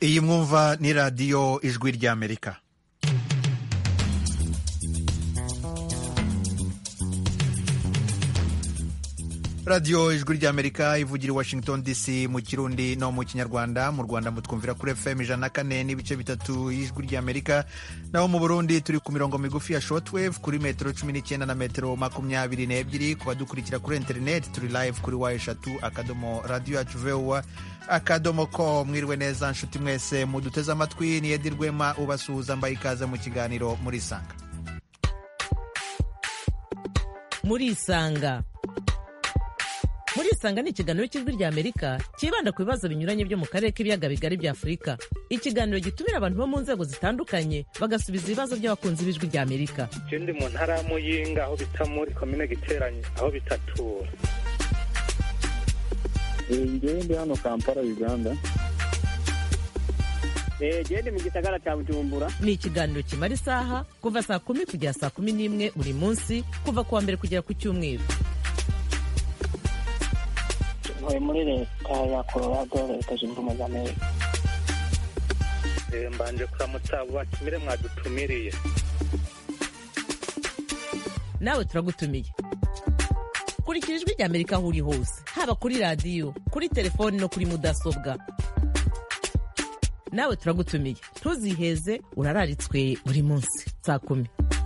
iyi mwumva ni radiyo ijwi ry'Amerika. radiyo ijwi ry'Amerika ivugira i Washington DC mu Kirundi no mu Kinyarwanda. Mu Rwanda mutwumvira kuri FM 104 n'ibice bitatu y'ijwi ry'Amerika, naho mu Burundi turi ku mirongo migufi ya shortwave kuri metero 19 na metero 22. Ku badukurikira kuri internet turi live kuri wa3.radio@voa.com. Mwiriwe neza nshuti mwese muduteze amatwi, ni Edi Rwema ubasuhuza, mbaye ikaze mu kiganiro muri Isanga. Muri Isanga ni ikiganiro cy'ijwi ry'Amerika kibanda ku bibazo binyuranye byo mu karere k'ibiyaga bigari bya Afurika. Ikiganiro gitumira abantu bo mu nzego zitandukanye bagasubiza ibibazo by'abakunzi b'ijwi ry'Amerika. Ndi mu ntara ya Muyinga aho bita muri komine Giteranye aho bitatura. Ndi hano Kampala, Uganda. Ndi mu gisagara cya Bujumbura. Ni ikiganiro kimara isaha kuva saa 10 kugera saa 11 buri munsi, kuva kuwa mbere kugera ku Cyumweru. Muri leta ya Colorado, leta zunze ubumwe za Amerika. Mbanje kuramutsa bakimire mwadutumiriye. Nawe turagutumiye. Kurikira ijwi ry'Amerika aho uri hose, haba kuri radiyo, kuri telefoni no kuri mudasobwa. Nawe turagutumiye, ntuziheze, urararitswe buri munsi saa 10.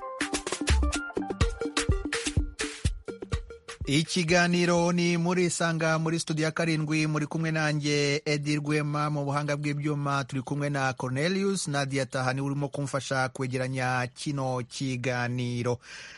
Ikiganiro ni muri Isanga, muri studio ya 7 muri kumwe nanjye Edi Rwema, mu buhanga bw'ibyuma turi kumwe na Cornelius Nadia Tahani urimo kumfasha kwegeranya kino kiganiro.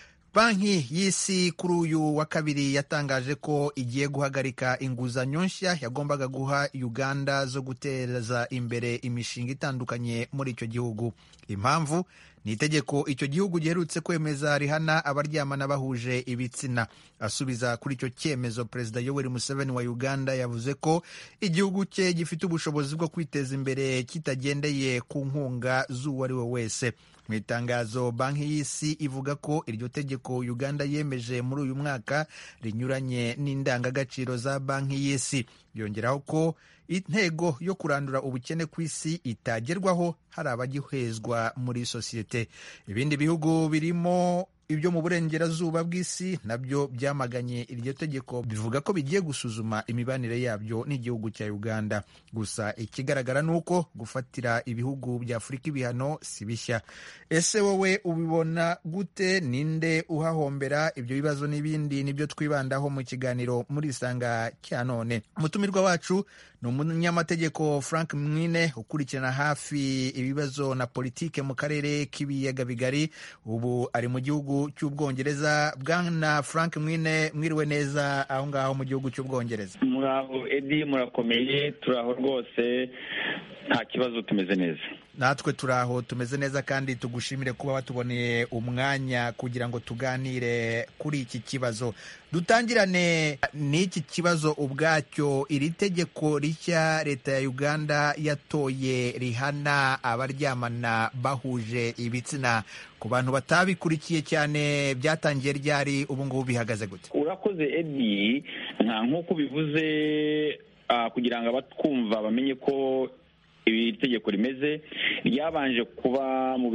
Banki y'Isi kuri uyu wa kabiri yatangaje ko igiye guhagarika inguzanyo nshya yagombaga guha Uganda zo guteza imbere imishinga itandukanye muri icyo gihugu. Impamvu ni itegeko icyo gihugu giherutse kwemeza rihana abaryamana bahuje ibitsina. Asubiza kuri icyo cyemezo, Perezida Yoweri Museveni wa Uganda yavuze ko igihugu cye gifite ubushobozi bwo kwiteza imbere kitagendeye ku nkunga z'uwo ari we wese. Mu itangazo, Banki y'Isi ivuga ko iryo tegeko Uganda yemeje muri uyu mwaka rinyuranye n'indangagaciro za Banki y'Isi. Yongeraho ko intego yo kurandura ubukene ku isi itagerwaho hari abagihezwa muri sosiyete. Ibindi bihugu birimo ibyo mu burengerazuba bw'isi nabyo byamaganye iryo tegeko, bivuga ko bigiye gusuzuma imibanire yabyo n'igihugu cya Uganda. Gusa ikigaragara ni uko gufatira ibihugu bya Afurika ibihano si bishya. Ese wowe ubibona gute? Ninde uhahombera? Ibyo bibazo n'ibindi nibyo twibandaho mu kiganiro muri Isanga cya none. Umutumirwa wacu ni umunyamategeko Frank Mwine ukurikirana hafi ibibazo na politike mu karere k'ibiyaga bigari. Ubu ari mu gihugu cy'Ubwongereza. Bwana Frank Mwine, mwiriwe neza aho ngaho mu gihugu cy'Ubwongereza? Muraho Edi, murakomeye? Turaho rwose, nta kibazo, tumeze neza. Natwe turaho tumeze neza, kandi tugushimire kuba watuboneye umwanya kugira ngo tuganire kuri iki kibazo. Dutangirane n'iki kibazo ubwacyo. Iri tegeko rishya leta ya Uganda yatoye rihana abaryamana bahuje ibitsina, ku bantu batabikurikiye cyane, byatangiye ryari? ubu ngubu bihagaze gute? Urakoze Edi, nk'uko bivuze, kugira ngo abatwumva bamenye ko iri tegeko rimeze, ryabanje kuba mu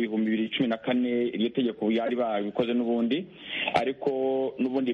2014. iryo tegeko yari babikoze n'ubundi, ariko n'ubundi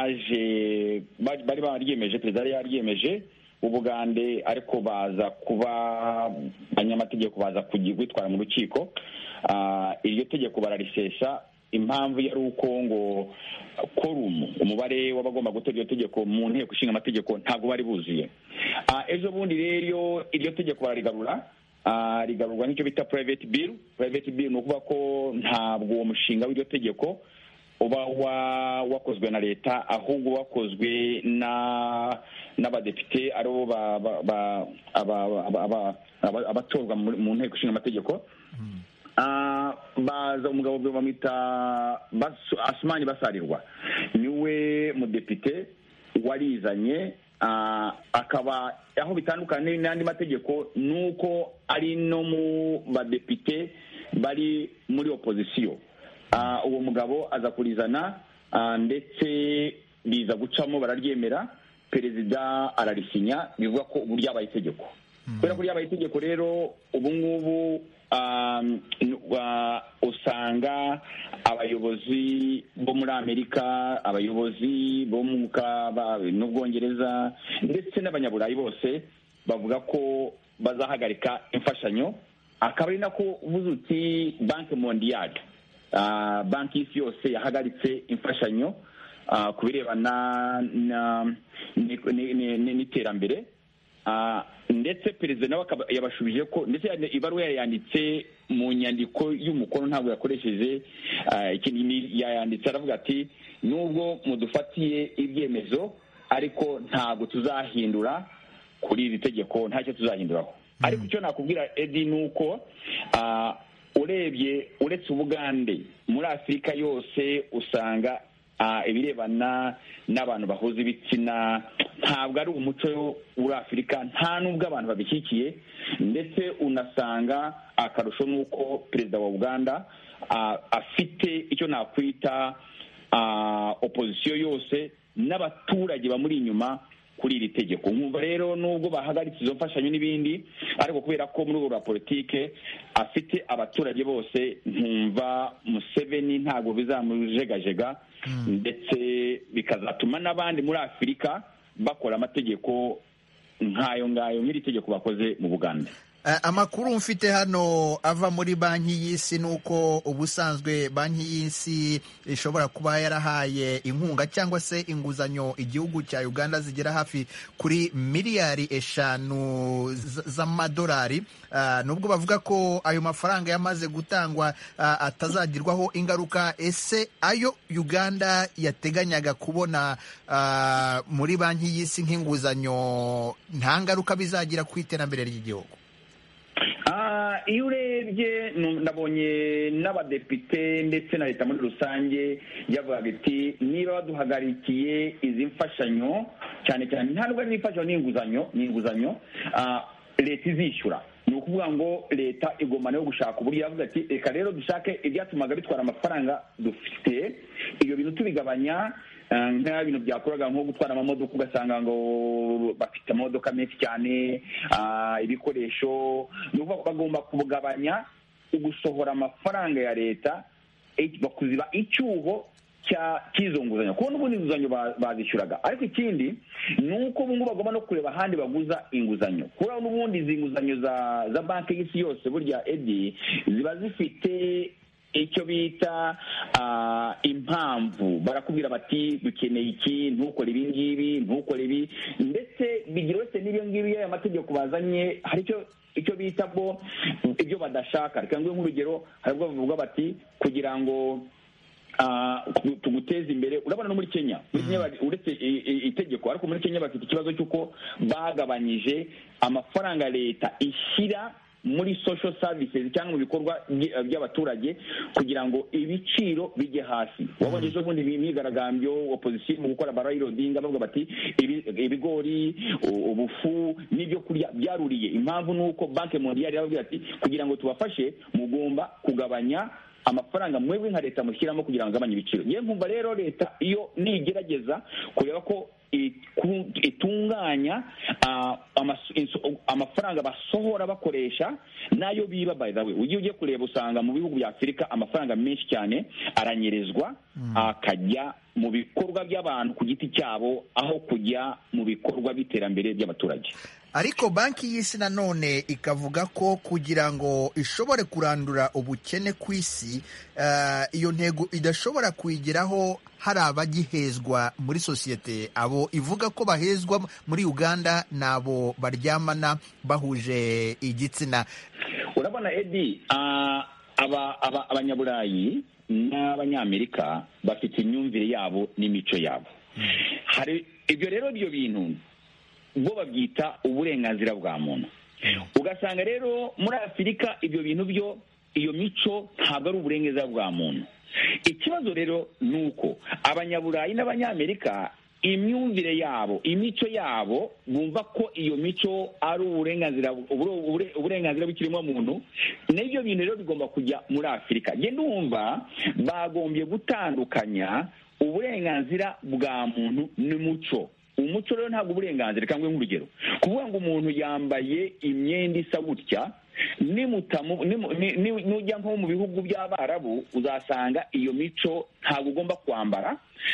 bari baryemeje, perezida yari yaryemeje Ubugande, ariko baza kuba abanyamategeko baza kwitwara mu rukiko. Iryo tegeko bararisesha. Impamvu yari uko ngo quorum, umubare w'abagomba gutora iryo tegeko mu nteko ishinga amategeko ntabwo bari buzuye. Ejo bundi rero iryo tegeko bararigarura, rigarurwa n'icyo bita private bill. Private bill ni ukuvuga ko ntabwo uwo mushinga w'iryo tegeko uba wakozwe na leta, ahubwo wakozwe n'abadepite aribo abatorwa mu nteko ishinga amategeko. Baza umugabo bamwita Asumani Basarirwa, niwe mudepite warizanye. Akaba aho bitandukanye n'andi mategeko nuko ari no mu badepite bari muri opposition. Uwo mugabo aza kurizana, ndetse biza gucamo, bararyemera, perezida ararisinya, bivuga ko ubu ryabaye itegeko. kubera ko ryabaye itegeko rero ubu ngubu usanga abayobozi bo muri Amerika, abayobozi bo n'Ubwongereza ndetse n'abanyaburayi bose bavuga ko bazahagarika imfashanyo, akaba ari nako uvuze uti banki mondiyali, banki y'isi yose yahagaritse imfashanyo ku birebana n'iterambere, ndetse perezida nawe yabashubije ko, ndetse ibaruwa yayanditse mu nyandiko y'umukono, ntabwo yakoresheje yayanditse aravuga ati nubwo mudufatiye ibyemezo ariko ntabwo tuzahindura kuri iri tegeko, ntacyo tuzahinduraho. Ariko icyo nakubwira Edi ni uko uretse Ubugande, muri Afurika yose usanga ibirebana n'abantu bahuza ibitsina ntabwo ari umuco muri Afurika, nta n'ubwo abantu babishyigikiye, ndetse unasanga akarusho n'uko perezida wa Uganda afite icyo nakwita opozisiyo yose n'abaturage bamuri inyuma kuri iri tegeko. Nkumva rero nubwo bahagaritse izo mfashanyo n'ibindi, ariko kubera ko muri ubu politike afite abaturage bose, nkumva Museveni ntabwo bizamujegajega, ndetse bikazatuma n'abandi muri Afurika bakora amategeko nk'ayo ngayo, nk'iri tegeko bakoze mu Buganda. Amakuru mfite hano ava muri banki y'isi ni uko ubusanzwe banki y'isi ishobora kuba yarahaye inkunga cyangwa se inguzanyo igihugu cya Uganda zigera hafi kuri miliyari 5 z'amadolari. Nubwo bavuga ko ayo mafaranga yamaze gutangwa atazagirwaho ingaruka, ese ayo Uganda yateganyaga kubona muri banki y'isi nk'inguzanyo nta ngaruka bizagira ku iterambere ry'igihugu? Iyo urebye nabonye n'abadepite ndetse na leta muri rusange yavugaga iti niba baduhagarikiye izi mfashanyo, cyane cyane ntabwo ari imfashanyo, ni inguzanyo leta izishyura. Ni ukuvuga ngo leta igomba nayo gushaka uburyo, yavuga ati reka rero dushake ibyatumaga bitwara amafaranga dufite, ibyo bintu tubigabanya, nka bintu byakoraga nko gutwara amamodoka ugasanga ngo bafite amamodoka menshi cyane, ibikoresho, bagomba kugabanya ugusohora amafaranga ya leta, bakuziba icyuho cy'izo nguzanyo, kuko n'ubundi inguzanyo bazishyuraga. Ariko ikindi ni uko ubu ngubu bagomba no kureba ahandi baguza inguzanyo, kubera n'ubundi izi nguzanyo za banki y'isi yose burya Edi ziba zifite icyo bita impamvu, barakubwira bati dukeneye iki, ntukore ibi ngibi, ntukore ibi, ndetse bigira wese n'ibyo ngibi aya mategeko bazanye hari icyo bita bo ibyo badashaka. Reka nguhe nk'urugero, hari ubwo bavuga bati kugira ngo tuguteza imbere, urabona no muri Kenya uretse itegeko, ariko muri Kenya bafite ikibazo cy'uko bagabanyije amafaranga leta ishyira muri social services cyangwa mu bikorwa by'abaturage kugira ngo ibiciro bijye hasi. Wabonye ejo bundi imyigaragambyo opposition mu gukora barayirodinga bavuga bati ibigori, ubufu n'ibyo kurya byaruriye. Impamvu ni uko banki mondiyali yababwira ati kugira ngo tubafashe mugomba kugabanya amafaranga mwebwe nka leta mushyiramo kugira ngo agabanye ibiciro. Niyo mpamvu rero leta iyo nigerageza kureba ko itunganya amafaranga basohora bakoresha nayo biba. By the way, ugiye kureba usanga mu bihugu bya Afurika amafaranga menshi cyane aranyerezwa akajya mu bikorwa by'abantu ku giti cyabo aho kujya mu bikorwa by'iterambere by'abaturage. Ariko banki y'isi nanone ikavuga ko kugira ngo ishobore kurandura ubukene ku isi, iyo ntego idashobora kuyigeraho hari abagihezwa muri sosiyete. Abo ivuga ko bahezwa muri Uganda nabo baryamana bahuje igitsina. Urabona Edi, abanyaburayi n'abanyamerika bafite imyumvire yabo n'imico yabo. Hari ibyo rero, ibyo bintu bo babyita uburenganzira bwa muntu. Ugasanga rero muri Afurika ibyo bintu byo, iyo mico ntabwo ari uburenganzira bwa muntu. Ikibazo rero ni uko abanyaburayi n'abanyamerika imyumvire yabo, imico yabo, bumva ko iyo mico ari uburenganzira bw'ikiremwa muntu. N'ibyo bintu rero bigomba kujya muri Afurika. Genda wumva bagombye gutandukanya uburenganzira bwa muntu n'umuco. umuco rero ntabwo uburenganzira cyangwa nk'urugero kuvuga ngo umuntu yambaye imyenda isa gutya nujya nko mu bihugu by'Abarabu uzasanga iyo mico ntabwo ugomba kwambara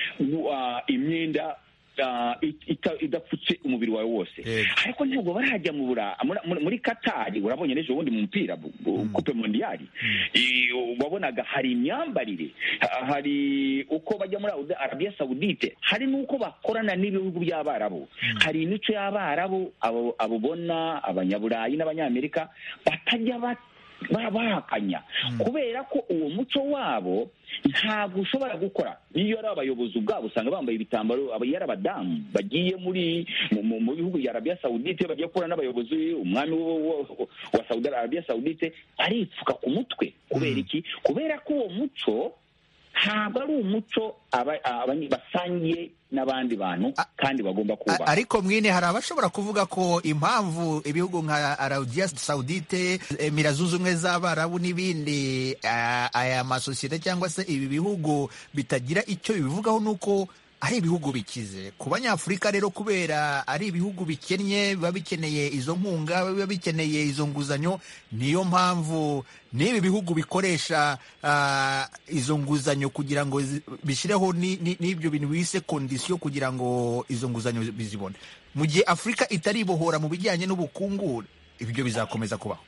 imyenda idapfutse umubiri wawe wose. Ariko ntabwo barajya muri Katari, urabonye n'ejo bundi mu mupira coupe mondiale wabonaga hari imyambarire, hari uko bajya muri Arabia Saudite, hari n'uko bakorana n'ibihugu by'Abarabu, hari imico y'Abarabu abubona abanyaburayi n'abanyamerika batajya bahakanya kubera ko uwo muco wabo ntabwo ushobora gukora. Iyo ari abayobozi ubwabo usanga bambaye ibitambaro, iyo ari abadamu bagiye mu bihugu bya Arabia Saudite bagiye guhura n'abayobozi, umwami wa Saudi Arabia Saudite aripfuka ku mutwe. Kubera iki? Kubera ko uwo muco ntabwo ari umuco basangiye n'abandi bantu kandi bagomba kubaha. Ariko mwine hari abashobora kuvuga ko impamvu ibihugu nka Arabia Saudite, Emira Zunze Ubumwe z'Abarabu n'ibindi aya masosiyete cyangwa se ibi bihugu bitagira icyo bibivugaho nuko ari ibihugu bikize. Ku Banyafurika rero kubera ari ibihugu bikennye, biba bikeneye izo nkunga, biba bikeneye izo nguzanyo, niyo mpamvu n'ibi bihugu bikoresha izo nguzanyo kugira ngo bishyireho n'ibyo bintu bise kondisiyo kugira ngo izo nguzanyo bizibone. Mu gihe Afurika itaribohora mu bijyanye n'ubukungu, ibyo bizakomeza kubaho.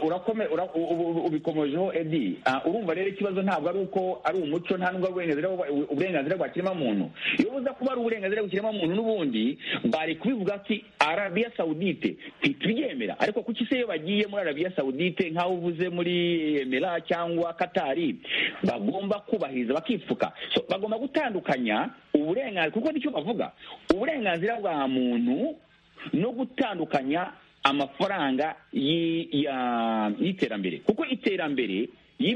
Ubikomojeho Edi. Urumva rero ikibazo ntabwo ari uko ari umuco, nta nubwo uburenganzira bwa kiremwamuntu. Iyo buza kuba ari uburenganzira bwa kiremwamuntu n'ubundi bari kubivuga ati Arabia Saudite ntitubyemera. Ariko kuki se iyo bagiye muri Arabia Saudite nk'aho uvuze muri Emira cyangwa Katari bagomba kubahiriza bakipfuka? Bagomba gutandukanya uburenganzira, kuko nicyo bavuga, uburenganzira bwa muntu no gutandukanya amafaranga y'iterambere. Kuko iterambere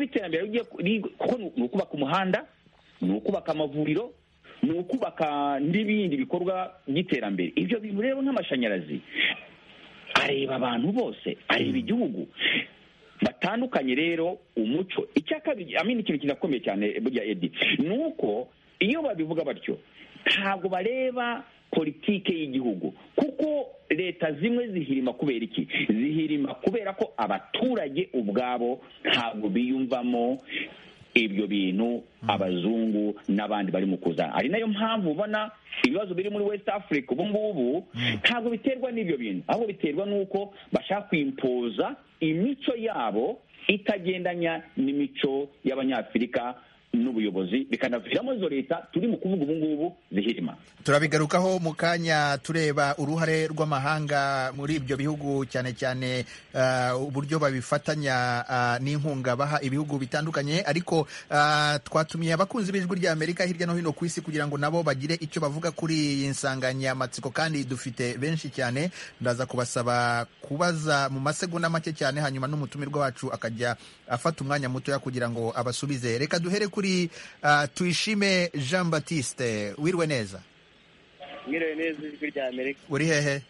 kuko ni ukubaka umuhanda, ni ukubaka amavuriro, ni ukubaka n'ibindi bikorwa by'iterambere. Ibyo bintu rero nk'amashanyarazi areba abantu bose, areba igihugu. Batandukanye rero umuco. Icya kabiri, ikintu kinakomeye cyane burya Edi, ni uko iyo babivuga batyo ntabwo bareba politike y'igihugu, kuko leta zimwe zihirima kubera iki? Zihirima kubera ko abaturage ubwabo ntabwo biyumvamo ibyo bintu abazungu n'abandi bari mu kuza. Ari nayo mpamvu ubona ibibazo biri muri West Africa ubu ngubu ntabwo biterwa n'ibyo bintu, ahubwo biterwa n'uko bashaka kwimpoza imico yabo itagendanya n'imico y'Abanyafurika n'ubuyobozi, bikanaviramo izo leta turi mu kuvuga ubu ngubu zihirima. Turabigarukaho mu kanya tureba uruhare rw'amahanga muri ibyo bihugu, cyane cyane uburyo babifatanya n'inkunga baha ibihugu bitandukanye. Ariko twatumiye abakunzi b'ijwi rya Amerika hirya no hino ku isi kugira ngo nabo bagire icyo bavuga kuri iyi nsanganyamatsiko, kandi dufite benshi cyane. Ndaza kubasaba kubaza mu masegonda make cyane, hanyuma n'umutumirwa wacu akajya afata umwanya mutoya kugira ngo abasubize. Reka duhere kuri Tuyishime Jean Baptiste. Wirwe neza? Mwiriwe neza ijwi rya Amerika. Uri hehe?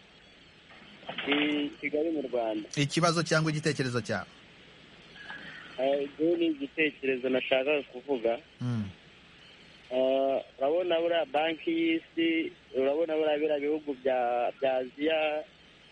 I Kigali mu Rwanda. Ikibazo cyangwa igitekerezo cyawe? Ni igitekerezo nashaka kuvuga. Urabona buriya banki y'isi, urabona buriya bihugu bya Aziya,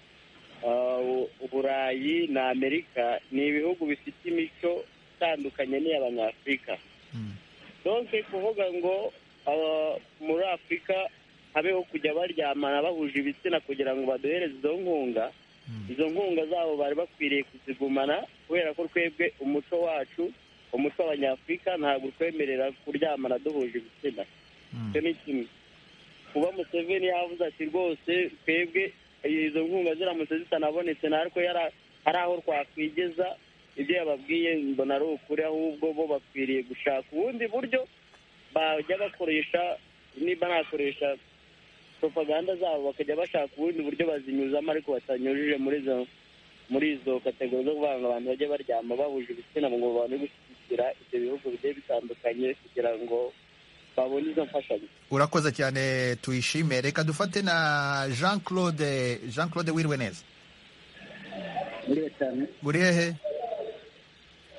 Uburayi na Amerika ni ibihugu bifite imico itandukanye n'iy'Abanyafurika. Donc kuvuga ngo muri Afurika habeho kujya baryamana bahuje ibitsina kugira ngo baduhereze izo nkunga zabo bari bakwiriye kuzigumana, kubera ko twebwe umuco wacu, umuco w'Abanyafurika ntabwo twemerera kuryamana duhuje ibitsina. Icyo ni kimwe. Kuba Museveni yavuze ati rwose twebwe izo nkunga ziramutse zitanabonetse ariko hari aho twakwigeza, ibyo yababwiye mbona ari ukuri, ahubwo bo bakwiriye gushaka ubundi buryo bajya bakoresha, niba nakoresha propaganda zabo bakajya bashaka ubundi buryo bazinyuzamo, ariko batanyujije muri izo kategori zo kuvuga ngo abantu bajye baryama bahuje ibitsina ngo babone gushyigikira ibyo bihugu bigiye bitandukanye kugira ngo babone izo mfashanyo. Urakoze cyane Tuyishime. Reka dufate na Jean Claude. Wirwe neza? Mwiriwe cyane. Uri hehe?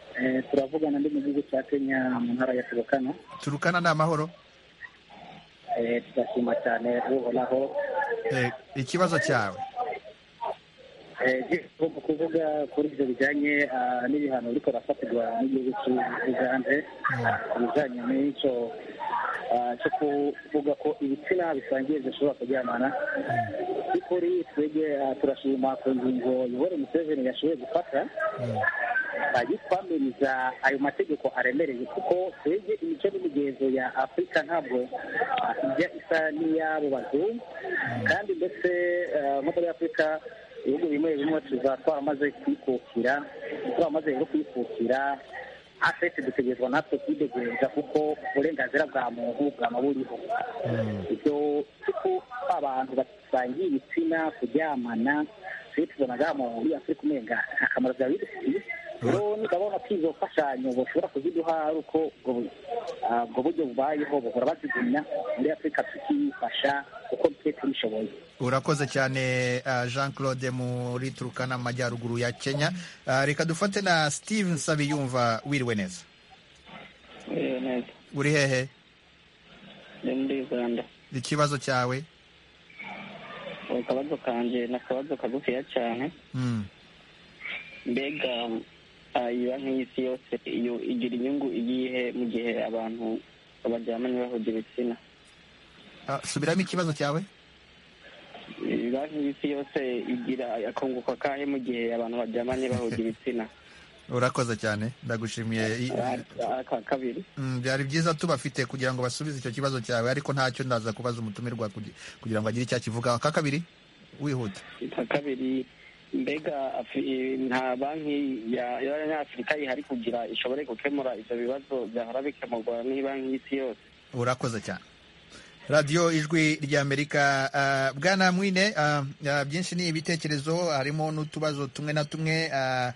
Turavugana ndi mu gihugu cya Kenya mu ntara ya Turukana. Turukana ni amahoro? tugashima cyane uhoraho. Ikibazo cyawe kuvuga kuri ibyo bijyanye n'ibihano biriko birafatirwa n'igihugu cy'Uganda ku bijyanye n'icyo cyo kuvuga ko ibitsina bisangiye bishobora kuryamana. by'ukuri twebwe turashima ku ngingo Yoweri Museveni yashoboye gufata twamiriza ayo mategeko aremereye, kuko twebwe imico n'imigenzo ya Afurika ntabwo ijya isa n'iy'abo bazungu, kandi ndetse nko muri Afurika ibihugu bimwe bimwe twaramaze kwikukira afite dutegerezwa natwe kwidegereza, kuko uburenganzira bwa muntu bwama buriho. ibyo kuko abantu basangiye ibitsina kuryamana twe tubonaga muri Afurika umenga akamaro byaba bidufitiye. rero ndabona ko izo mfashanyo bashobora kuziduha ari uko ubwo buryo bubayeho buhora bazigumya muri Afurika tukifasha kuko twe turishoboye. Urakoze cyane Jean Claude muri Turkana amajyaruguru ya Kenya. Reka dufate na Steve Nsabiyumva. Wiriwe neza? Neza. Uri hehe? Ndi Uganda. Ikibazo cyawe? Akabazo kanje n'akabazo kagufiya cyane. Mbega iyo nk'isi yose iyo igira inyungu igihe mu gihe abantu baryamanye bahuje ibitsina? Subiramo ikibazo cyawe. Banki y'isi yose igira akunguka kahe mu gihe abantu baryamanye bahuje ibitsina? Urakoze cyane, ndagushimiye. Kabiri, byari byiza tubafite kugira ngo basubize icyo kibazo cyawe, ariko ntacyo ndaza kubaza umutumirwa kugira ngo agire icyo akivuga. Kabiri wihuta. Kabiri, mbega nta banki y'Afurika ihari kugira ishobore gukemura ibyo bibazo byahora bikemurwa n'Banki y'isi yose? Urakoze cyane. Radio Ijwi ry'Amerika. Bwana Mwine, byinshi ni ibitekerezo, harimo n'utubazo tumwe na tumwe.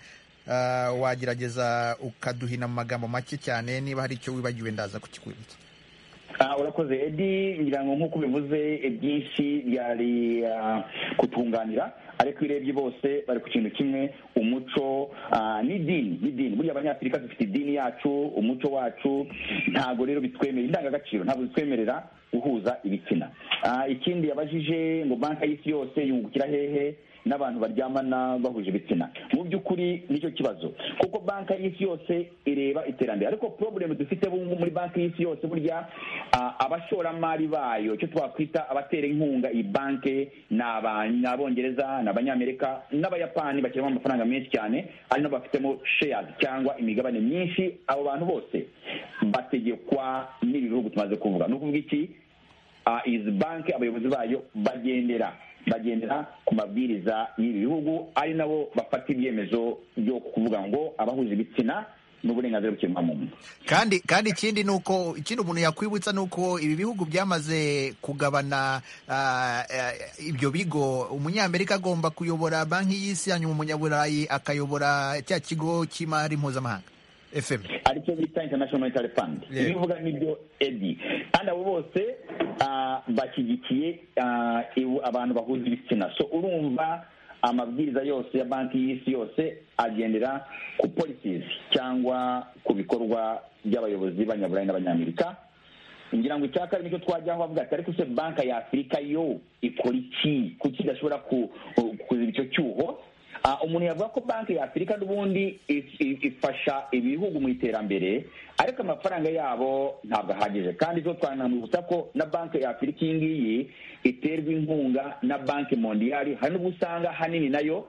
Wagerageza ukaduhina mu magambo make cyane, niba hari icyo wibagiwe ndaza kukikwibutsa. Urakoze Edi, ngira ngo nk'uko bivuze byinshi byari kutunganira, ariko irebye bose bari ku kintu kimwe, umuco n'idini. Burya abanyafurika dufite idini yacu, umuco wacu, ntabwo rero bitwemerera, indangagaciro ntabwo bitwemerera guhuza ibitsina. Ikindi yabajije ngo banki y'isi yose yungukira hehe n'abantu baryamana bahuje ibitsina. Mu by'ukuri nicyo kibazo, kuko banki y'isi yose ireba iterambere, ariko problem dufite muri banki y'isi yose burya abashoramari bayo, cyo twakwita abatera inkunga iyi banki, ni Abongereza, ni Abanyamerika n'Abayapani bashyiramo amafaranga menshi cyane, ari nabo bafitemo shares cyangwa imigabane myinshi. Abo bantu bose bategekwa n'ibi bihugu tumaze kuvuga. Ni ukuvuga iki? Izi banki abayobozi bayo bagendera ku mabwiriza y'ibi bihugu, ari nabo bafata ibyemezo byo kuvuga ngo abahuje ibitsina n'uburenganzira bw'ikiremwamuntu. Kandi ikindi nuko umuntu yakwibutsa nuko ibi bihugu byamaze kugabana ibyo bigo. Umunyamerika agomba kuyobora banki y'isi, hanyuma umunyaburayi akayobora cya kigo cy'imari mpuzamahanga FM, aricyo bita International Monetary Fund. Ibivuga nibyo Edi, kandi abo bose bashyigikiye abantu bahuza ibitsina. So urumva amabwiriza yose ya banki y'isi yose agendera ku policies cyangwa ku bikorwa by'abayobozi b'Abanyaburayi n'Abanyamerika. Ngira ngo icya kabiri nicyo twajyaho bavuga ati ariko se banki ya Afurika yo ikora iki? Kuki idashobora kuziba icyo cyuho? Umuntu yavuga ko banki ya Afurika n'ubundi ifasha ibihugu mu iterambere, ariko amafaranga yabo ntabwo ahagije. Kandi zo twanamwibutsa ko na banki ya Afurika iyi ngiyi iterwa inkunga na banki mondiyali, hari n'ubwo usanga hanini nayo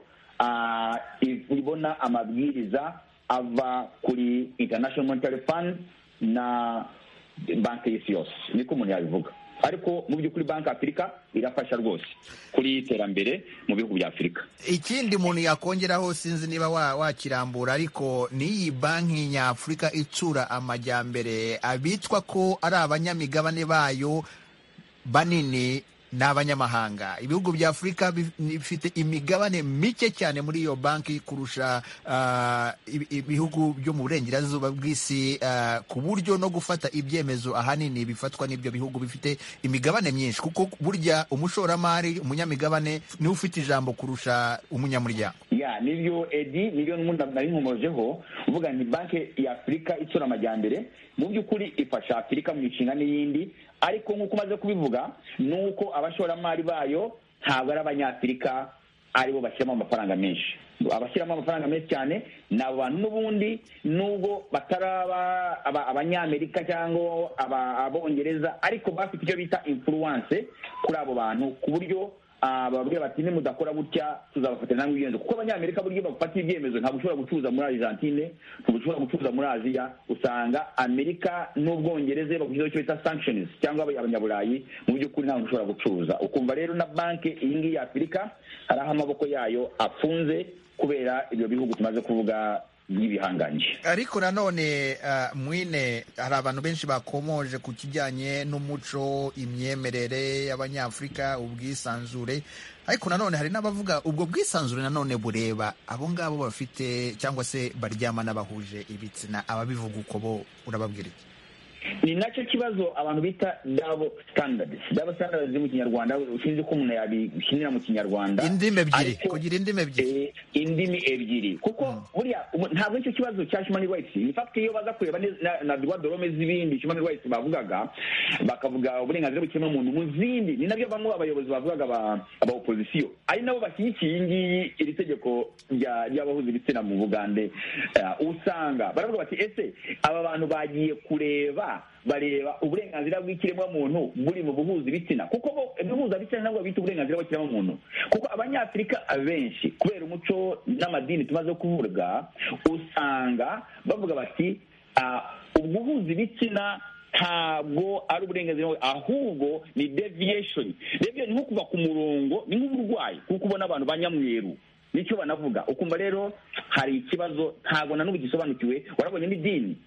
ibona amabwiriza ava kuri International Monetary Fund na banki y'isi yose, niko umuntu yabivuga. Ariko mu by'ukuri banki Afurika irafasha rwose kuri iterambere mu bihugu bya Afurika. Ikindi umuntu yakongeraho, sinzi niba wakirambura, ariko n'iyi banki nyafurika itsura amajyambere, abitwa ko ari abanyamigabane bayo banini n'abanyamahanga. Ibihugu bya Afurika bifite imigabane mike cyane muri iyo banki kurusha ibihugu byo mu burengerazuba bw'isi, ku buryo no gufata ibyemezo ahanini bifatwa n'ibyo bihugu bifite imigabane myinshi, kuko burya umushoramari, umunyamigabane niwe ufite ijambo kurusha umunyamuryango. nibyo Edi, nibyo nari nkomojeho uvuga ni banki ya Afurika itsura amajyambere mu by'ukuri ifasha Afurika mu mishinga n'iyindi, ariko nk'uko umaze kubivuga ni uko abashoramari bayo ntabwo ari abanyafurika aribo bashyiramo amafaranga menshi. Abashyiramo amafaranga menshi cyane ni abo bantu n'ubundi nubwo bataraba abanyamerika cyangwa abongereza, ariko bafite icyo bita influence kuri abo bantu, ku buryo bababwira bati nimudakora gutya tuzabafatira namwe ibyemezo, kuko abanyamerika buryo bafata ibyemezo ntabwo ushobora gucuruza muri Argentine, ntabwo ushobora gucuruza muri Aziya. Usanga Amerika n'Ubwongereza bakugizeho icyo bita sanctions cyangwa abanyaburayi, mu by'ukuri ntabwo ushobora gucuruza. Ukumva rero na banki iyi ngiyi ya Afurika hari aho amaboko yayo afunze kubera ibyo bihugu tumaze kuvuga by'ibihanganye. Ariko nanone Mwine, hari abantu benshi bakomoje ku kijyanye n'umuco, imyemerere y'Abanyafurika, ubwisanzure, ariko nanone hari n'abavuga ubwo bwisanzure nanone bureba abo ngabo bafite cyangwa se baryamana bahuje ibitsina. Ababivuga uko bo urababwira iki? Ni nacyo kibazo abantu bita double standards mu Kinyarwanda, usinzi ko umuntu yabishinira mu Kinyarwanda indimi ebyiri, kugira indimi ebyiri, kuko buriya ntabwo icyo kibazo cya human rights. In fact iyo baza kureba na droit de l'homme z'ibindi human rights bavugaga, bakavuga uburenganzira bw'ikiremwamuntu mu zindi, ni nabyo bamwe abayobozi bavugaga aba opposition ari nabo bashyigikiye iyi ngiyi iri tegeko ry'abahuza ibitsina mu Bugande. Usanga baravuga bati ese aba bantu bagiye bareba uburenganzira bw'ikiremwamuntu buri mu buhuza ibitsina, kuko bo ibihuza ibitsina nabwo bita uburenganzira bw'ikiremwamuntu, kuko abanyafurika abenshi kubera umuco n'amadini tumaze kuvuga, usanga bavuga bati ubuhuza ibitsina ntabwo ari uburenganzira, ahubwo ni deviation. Ni nko kuva ku murongo, ni nk'uburwayi kuko ubona abantu banyamweru, nicyo banavuga. Ukumva rero hari ikibazo ntabwo na n'ubu gisobanukiwe. Warabonye n'idini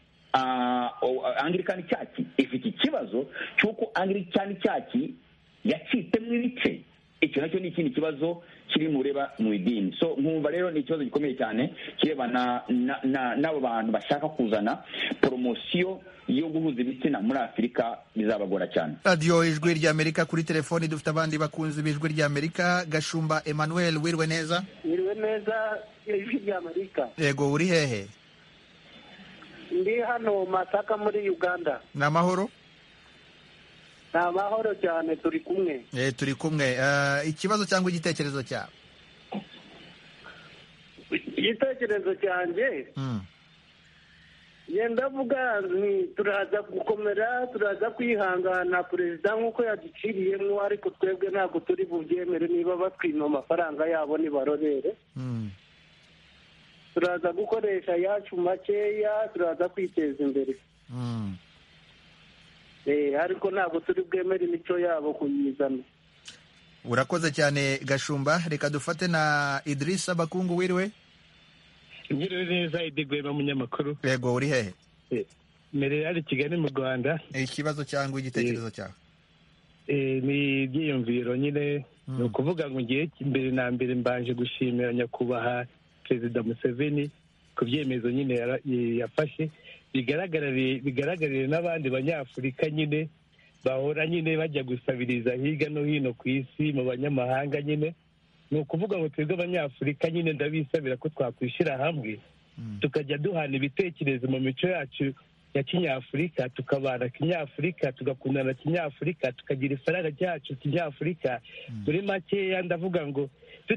Anglikani Church ifite ikibazo cy'uko Anglikani Church yacitsemo ibice. Icyo nacyo ni ikindi kibazo kiri mureba mu idini. So nkumva rero ni ikibazo gikomeye cyane kirebana n'abo bantu bashaka kuzana poromosiyo yo guhuza ibitsina muri Afurika, bizabagora cyane. Radio Ijwi ry'Amerika, kuri telefoni dufite abandi bakunzi b'Ijwi ry'Amerika. Gashumba Emmanuel, wirwe neza? Wirwe neza Ijwi ry'Amerika. Yego, uri hehe? Ndi hano Masaka muri Uganda. Ni amahoro? Ni amahoro cyane, turi kumwe. Turi kumwe. Ikibazo cyangwa igitekerezo cyawe? Igitekerezo cyanjye yenda vuga ni turaza gukomera, turaza kwihangana perezida nk'uko yaduciriyemo, ariko twebwe ntabwo turi bubyemere. Niba batwima amafaranga yabo nibarorere. Turaza gukoresha yacu makeya, turaza kwiteza imbere. Ariko ntabwo turi bwemere imico yabo kuyizana. Urakoze cyane Gashumba. Reka dufate na Idrissa Bakungu, wiriwe? Ngiriwe neza, Idigwema munyamakuru. Yego, uri hehe? Merera ari Kigali mu Rwanda. Ikibazo cyangwa igitekerezo cyawe? Ni ibyiyumviro nyine. Ni ukuvuga ngo ngiye mbere na mbere mbanje gushimira nyakubahwa Perezida Museveni ku byemezo nyine yafashe, bigaragarire n'abandi banyafurika nyine bahora nyine bajya gusabiriza hirya no hino ku isi mu banyamahanga nyine. Ni ukuvuga ngo twebwe abanyafurika nyine ndabisabira ko twakwishyira hamwe tukajya duhana ibitekerezo mu mico yacu ya kinyafurika, tukabana kinyafurika, tugakundana kinyafurika, tukagira ifaranga ryacu kinyafurika. Muri makeya ndavuga ngo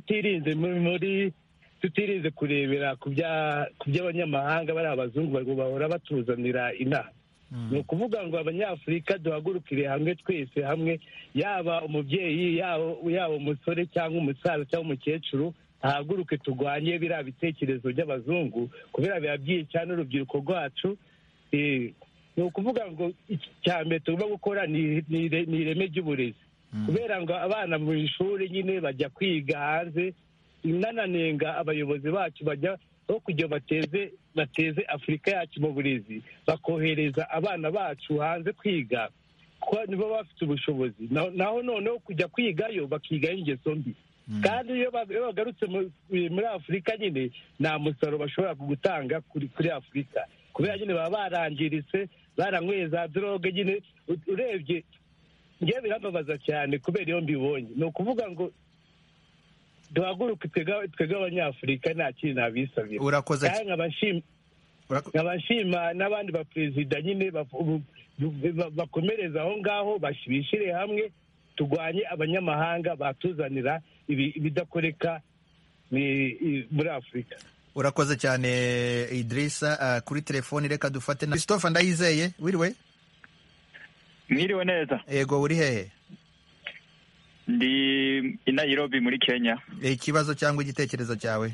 tutirinze kurebera ku by'abanyamahanga bari abazungu bahora batuzanira inaha. Ni ukuvuga ngo abanyafurika duhagurukire hamwe, twese hamwe, yaba umubyeyi, yaba umusore cyangwa umusaza cyangwa umukecuru, ahaguruke turwanye biriya bitekerezo by'abazungu, kubera biba byica n'urubyiruko rwacu. Ni ukuvuga ngo icya mbere tugomba gukora ni ireme ry'uburezi, kubera ngo abana mu ishuri nyine bajya kwiga hanze. Nananenga abayobozi bacu bajya aho kugira bateze Afurika yacu mu burezi, bakohereza abana bacu hanze kwiga, kuko nibo bafite ubushobozi. Naho noneho kujya kwigayo bakigayo ingeso mbi, kandi iyo bagarutse muri Afurika nyine nta musaruro bashobora gutanga kuri Afurika, kubera nyine baba barangiritse, baranyweye za droge nyine. Urebye ngewe birambabaza cyane kubera iyo mbibonye. Ni ukuvuga ngo duhaguruke twebwe abanyafurika nta kintu nabisabira. Urakoze kandi nkabashima n'abandi baperezida nyine bakomereza aho ngaho bishyire hamwe turwanye abanyamahanga batuzanira ibidakoreka muri Afurika. Urakoze cyane Idrissa. Kuri telefoni reka dufate na Christophe Ndayizeye. Wiriwe? Mwiriwe neza. Ego, uri hehe? Ndi i Nairobi muri Kenya. Ikibazo cyangwa igitekerezo cyawe?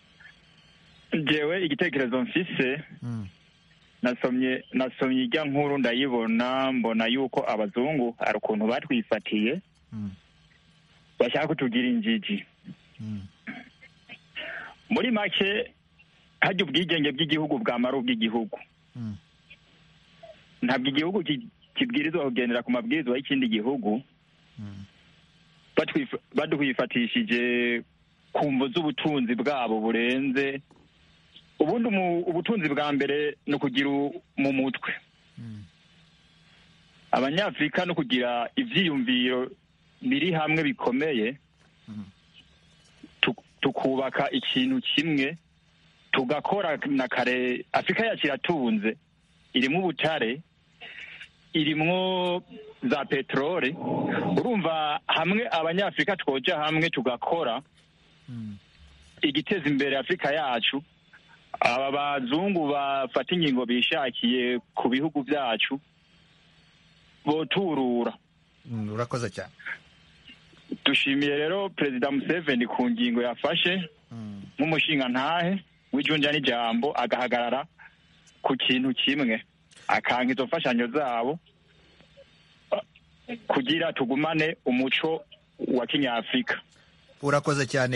Jewe igitekerezo mfise, nasomye ijya nkuru ndayibona, mbona yuko abazungu ari ukuntu batwifatiye bashaka kutugira injiji. Muri make hajya ubwigenge bw'igihugu bwamara ubw'igihugu. Ntabwo igihugu kibwirizwa kugendera ku mabwirizwa y'ikindi gihugu baduhifatishije ku mvo z'ubutunzi bwabo burenze. Ubundi ubutunzi bwa mbere ni ukugira mu mutwe. Abanyafurika no kugira ivyiyumviro biri hamwe bikomeye, tukubaka ikintu kimwe, tugakora na kare. Afurika yacu iratunze, irimo ubutare, irimwo za peteroli. Urumva hamwe abanyafurika twoja hamwe tugakora igiteza imbere Afurika yacu, aba bazungu bafata ingingo bishakiye ku bihugu byacu boturura. Urakoze cyane. Dushimiye rero Perezida Museveni ku ngingo yafashe nk'umushinga ntahe w'ijunja n'ijambo, agahagarara ku kintu kimwe, akanka izo mfashanyo zabo kugira tugumane umuco wa Kinyafurika. Urakoze cyane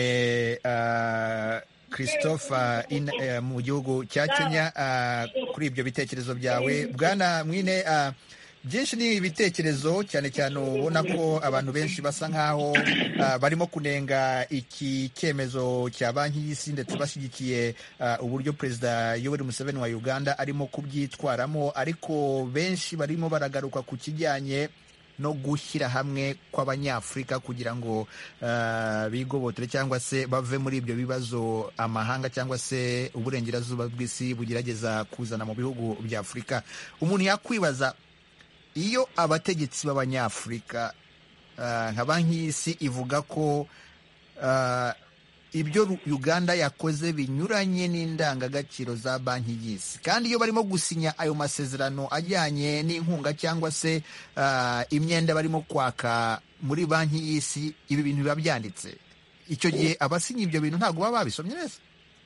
Christophe mu gihugu cya Kenya kuri ibyo bitekerezo byawe. Bwana Mwine, byinshi ni ibitekerezo cyane cyane ubona ko abantu benshi basa nkaho barimo kunenga iki cyemezo cya banki y'isi, ndetse bashyigikiye uburyo Perezida Yoweri Museveni wa Uganda arimo kubyitwaramo, ariko benshi barimo baragaruka ku kijyanye no gushyira hamwe kw'abanyafurika kugira ngo bigobotore cyangwa se bave muri ibyo bibazo amahanga cyangwa se uburengerazuba bw'isi bugerageza kuzana mu bihugu bya Afurika. Umuntu yakwibaza, iyo abategetsi b'abanyafurika nka banki y'isi ivuga ko ibyo Uganda yakoze binyuranye n'indangagaciro za banki y'isi, kandi iyo barimo gusinya ayo masezerano ajyanye n'inkunga cyangwa se imyenda barimo kwaka muri banki y'isi, ibi bintu biba byanditse, icyo gihe abasinya ibyo bintu ntabwo baba babisomye neza?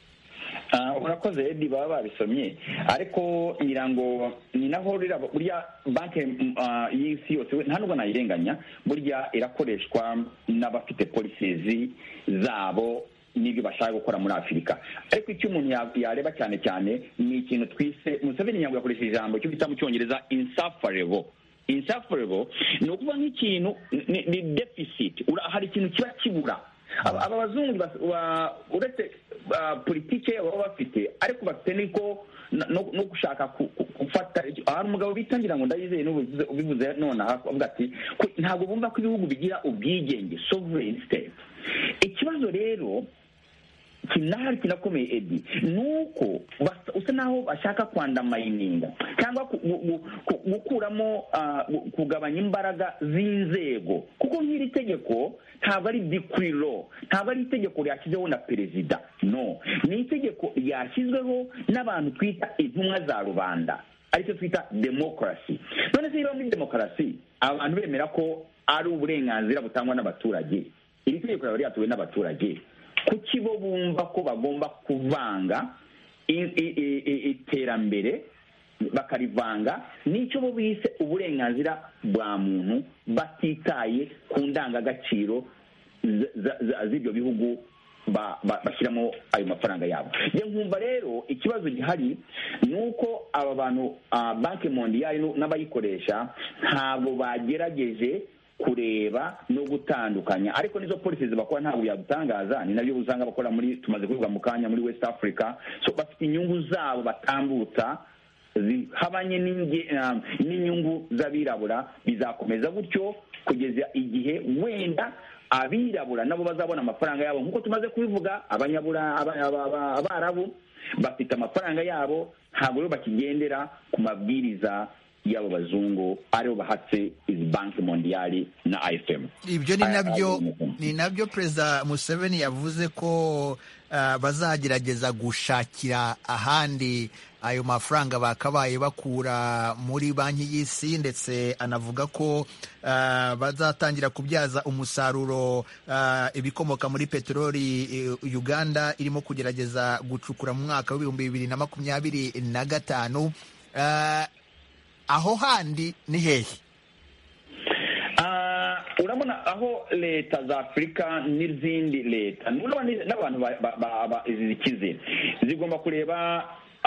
Urakoze Edi, baba babisomye, ariko ngira ngo ni naho burya banki y'isi yose nta nubwo nayirenganya, burya irakoreshwa n'abafite policies zabo n'ibyo bashaka gukora muri Afurika. Ariko icyo umuntu yareba cyane cyane ni ikintu twise, Museveni ntabwo yakoresheje ijambo cyo bita mu Cyongereza insufferable. Insufferable ni ukuvuga nk'ikintu ni deficit, hari ikintu kiba kibura. Aba bazungu uretse politike baba bafite, ariko bafite niko no gushaka gufata. Hari umugabo bitangira ngo Ndayizeye ubivuze nonaha avuga ati ntabwo bumva ko ibihugu bigira ubwigenge, sovereign state. Ikibazo rero kinahari kinakomeye Edi, nuko usa naho bashaka kwandamayininga cyangwa gukuramo kugabanya imbaraga z'inzego, kuko nk'iri tegeko ntabwo ari decree law, ntabwo ari itegeko ryashyizeho na perezida, no, ni itegeko ryashyizweho n'abantu twita intumwa za rubanda, aricyo twita demokarasi. None se niba muri demokarasi abantu bemera ko ari uburenganzira butangwa n'abaturage, iri tegeko riba ryatuwe n'abaturage, kuki bo bumva ko bagomba kuvanga iterambere bakarivanga n'icyo bo bise uburenganzira bwa muntu, batitaye ku ndangagaciro z'ibyo bihugu bashyiramo ayo mafaranga yabo. Njye nkumva rero ikibazo gihari ni uko aba bantu banki mondiyali n'abayikoresha ntabwo bagerageje kureba no gutandukanya, ariko nizo policies bakora ntabwo yadutangaza. Ni nabyo usanga bakora muri, tumaze kuvuga mu kanya, muri West Africa. So bafite inyungu zabo batambutsa zihabanye n'inyungu z'abirabura, bizakomeza gutyo kugeza igihe wenda abirabura nabo bazabona amafaranga yabo nk'uko tumaze kubivuga. Abarabu bafite amafaranga yabo, ntabwo rero bakigendera ku mabwiriza y'abo bazungu aribo bahatse izi banki mondiyali na IFM. Ibyo ni nabyo Perezida Museveni yavuze ko bazagerageza gushakira ahandi ayo mafaranga bakabaye bakura muri banki y'isi, ndetse anavuga ko bazatangira kubyaza umusaruro ibikomoka muri peteroli Uganda irimo kugerageza gucukura mu mwaka w'2025. Aho handi ni hehe? Urabona aho leta za Afurika n'izindi leta n'abantu zikize zigomba kureba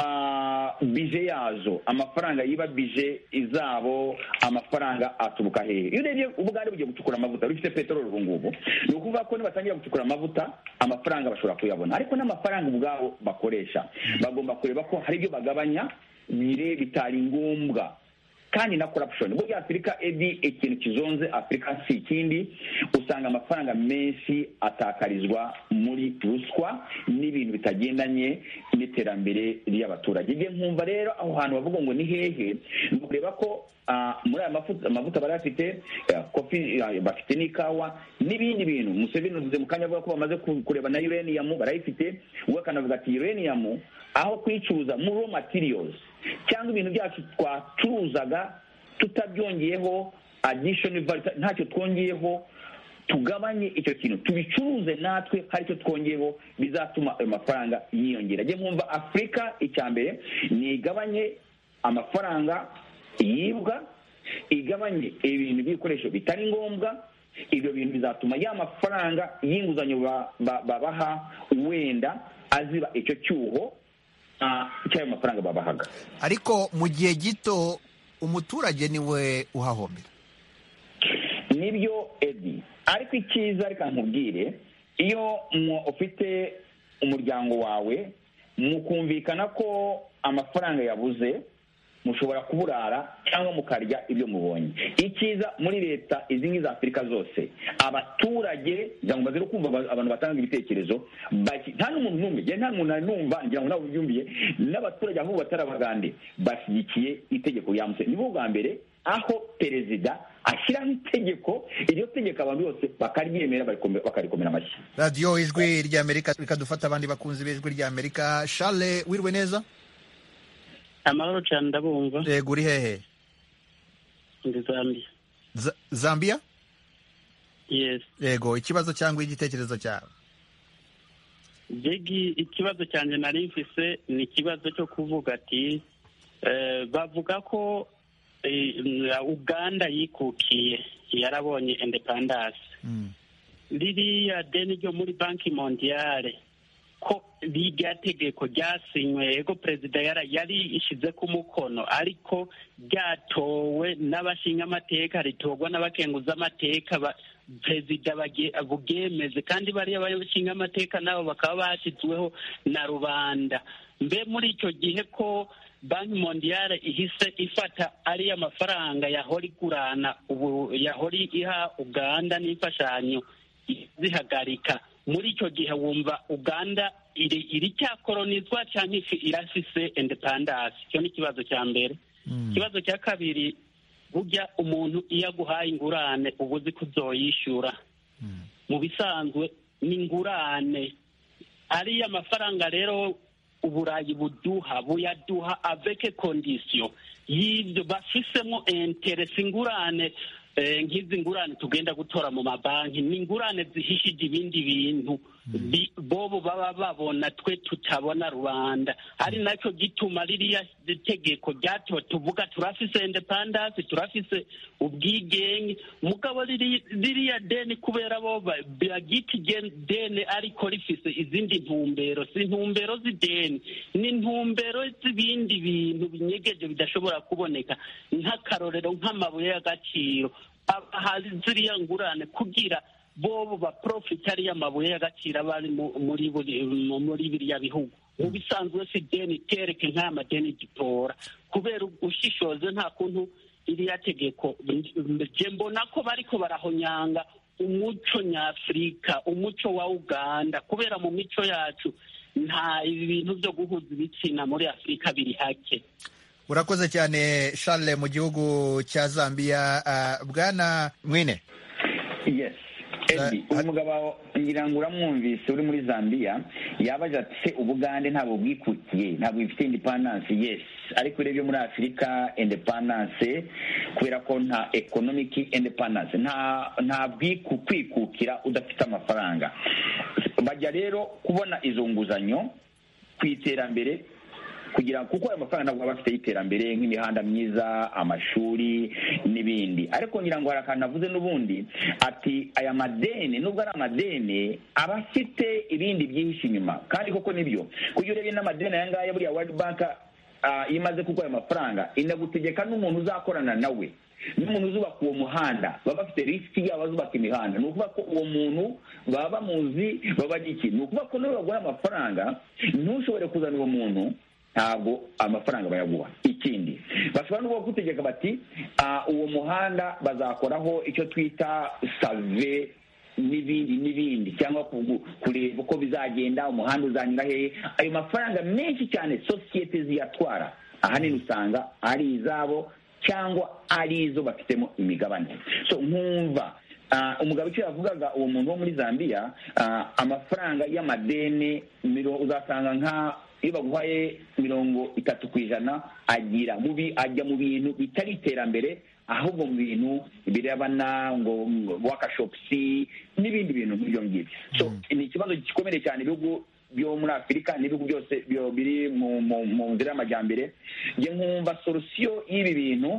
bije yazo, amafaranga yiba bije izabo, amafaranga aturuka hehe. Iyo urebye Ubugande bugiye gucukura amavuta, bifite peteroli ubu ngubu, ni ukuvuga ko nibatangira gucukura amavuta amafaranga bashobora kuyabona, ariko n'amafaranga ubwabo bakoresha bagomba kureba ko hari ibyo bagabanya bitari ngombwa. Kandi na corruption, burya Afurika ikintu kizonze Afurika si ikindi, usanga amafaranga menshi atakarizwa muri ruswa n'ibintu bitagendanye n'iterambere ry'abaturage. Igihe nkumva rero aho hantu bavuga ngo ni hehe, ni ukureba ko muri aya amavuta barafite kofi, bafite n'ikawa n'ibindi bintu. Museveni uvuze mu kanya avuga ko bamaze kureba na uranium barayifite, we akanavuga ati uranium aho kwicuza muri raw materials cyangwa ibintu byacu twacuruzaga tutabyongeyeho additional value, ntacyo twongeyeho, tugabanye icyo kintu tubicuruze natwe hari icyo twongeyeho, bizatuma ayo mafaranga yiyongera. Njye nkumva Afurika icyambere ni igabanye amafaranga yibwa, igabanye ibintu by'ibikoresho bitari ngombwa. Ibyo bintu bizatuma ya mafaranga y'inguzanyo babaha wenda aziba icyo cyuho cy'ayo mafaranga babahaga. Ariko mu gihe gito umuturage niwe uhahombera. Nibyo Edi, ariko icyiza reka nkubwire, iyo ufite umuryango wawe mukumvikana ko amafaranga yabuze, mushobora kuburara cyangwa mukarya ibyo mubonye. Icyiza muri leta izi ngizi za Afurika zose, abaturage cyangwa bazira kumva abantu batanga ibitekerezo, nta n'umuntu n'umwe, nta muntu numva, ngira ngo nawe ubyumviye, n'abaturage aho batarabagande bashyigikiye itegeko ya Museveni. Nibo bwa mbere aho perezida ashyiraho itegeko, iryo tegeko abantu bose bakaryemera bakarikomera amashyi. Radio Ijwi ry'Amerika, reka dufata abandi bakunzi b'Ijwi ry'Amerika. Charles, wirwe neza? Amahoro cyane, ndabumva. Yego, uri hehe? Ndi Zambia. Zambia? Yes. Yego, ikibazo cyangwa igitekerezo cyawe? Jegi, ikibazo cyanjye nari mfise ni ikibazo cyo kuvuga ati bavuga ko Uganda yikukiye, yarabonye independence. Ririya deni ryo muri banki mondiale ko rirya tegeko ryasinywe, yego perezida yari ishize ku mukono, ariko ryatowe n'abashingamateka, ritorwa n'abakenguza amateka, perezida bugemeze, kandi bariya bashingamateka nabo bakaba bashyizweho na rubanda. Mbe muri icyo gihe ko banki mondiale ihise ifata ariya mafaranga yahora igurana, ubu yahora iha Uganda n'imfashanyo zihagarika, muri icyo gihe wumva Uganda iri cyakolonizwa cyangwa irafise independence? Icyo ni ikibazo cya mbere. Ikibazo cya kabiri, burya umuntu iyo aguhaye ingurane uba uzi ko uzoyishyura. Mu bisanzwe ni ingurane. Ariya mafaranga rero Uburayi buyaduha avec condition y'ibyo bafisemo interest. Ingurane nk'izi ngurane tugenda gutora mu mabanki ni ingurane zihishije ibindi bintu bobo baba babona, twe tutabona rubanda. Ari nacyo gituma ririya tegeko ryato tuvuga turafise independence, turafise ubwigenge, mugabo ririya deni kubera bo bagiti deni ariko rifise izindi ntumbero, si ntumbero z'ideni, ni ntumbero z'ibindi bintu binyegeje bidashobora kuboneka, nk'akarorero nk'amabuye y'agaciro. Hari ziriya ngurane kugira bobo ba profit ariya mabuye y'agaciro abari muri biriya bihugu. Mu bisanzwe si deni tereke nk'aya madeni dutora, kubera ubushishoze nta kuntu iriya tegeko je mbona ko bariko barahonyanga umuco nyafurika, umuco wa Uganda, kubera mu mico yacu nta ibintu byo guhuza ibitsina muri Afurika biri hake. Urakoze cyane Charles mu gihugu cya Zambia. Bwana Mwine. Yes. uyu mugabo ngira ngo uramwumvise uri muri Zambia yabaje ati Ubugande ntabwo bwikukiye, ntabwo bifite independence. Yes, ariko urebye muri Afurika independence kubera ko nta economic independence, nta kwikukira udafite amafaranga. Bajya rero kubona izo nguzanyo ku iterambere kugira kuko ayo mafaranga ntabwo bafite iterambere nk'imihanda myiza, amashuri n'ibindi. Ariko ngira ngo harakantu avuze n'ubundi ati aya madeni nubwo ari amadeni aba afite ibindi byihishe inyuma, kandi koko nibyo. Kuko urebye n'amadeni aya ngaya buriya World Bank imaze kuguha ayo mafaranga inagutegeka n'umuntu uzakorana nawe, n'umuntu uzubaka uwo muhanda, baba bafite risiki yabo bazubaka imihanda. Ni ukuvuga ko uwo muntu baba bamuzi, baba iki. Ni ukuvuga ko nawe baguha amafaranga ntushobore kuzana uwo muntu, ntabwo amafaranga bayaguha. Ikindi bashobora no gutegeka bati uwo muhanda bazakoraho icyo twita save n'ibindi cyangwa kureba uko bizagenda, umuhanda uzanyura hehe. Ayo mafaranga menshi cyane sosiyete ziyatwara ahanini usanga ari izabo cyangwa ari izo bafitemo imigabane. So nkumva umugabo icyo yavugaga uwo muntu wo muri Zambia, amafaranga y'amadeni uzasanga nka iyo baguhaye 30% ajya mu bintu bitari iterambere, ahubwo mu bintu birebana ngo workshops n'ibindi bintu nk'ibyo ngibyo. So ni ikibazo gikomeye cyane ibihugu byo muri Afurika n'ibihugu byose biri mu nzira y'amajyambere. Nge nkumva solution y'ibi bintu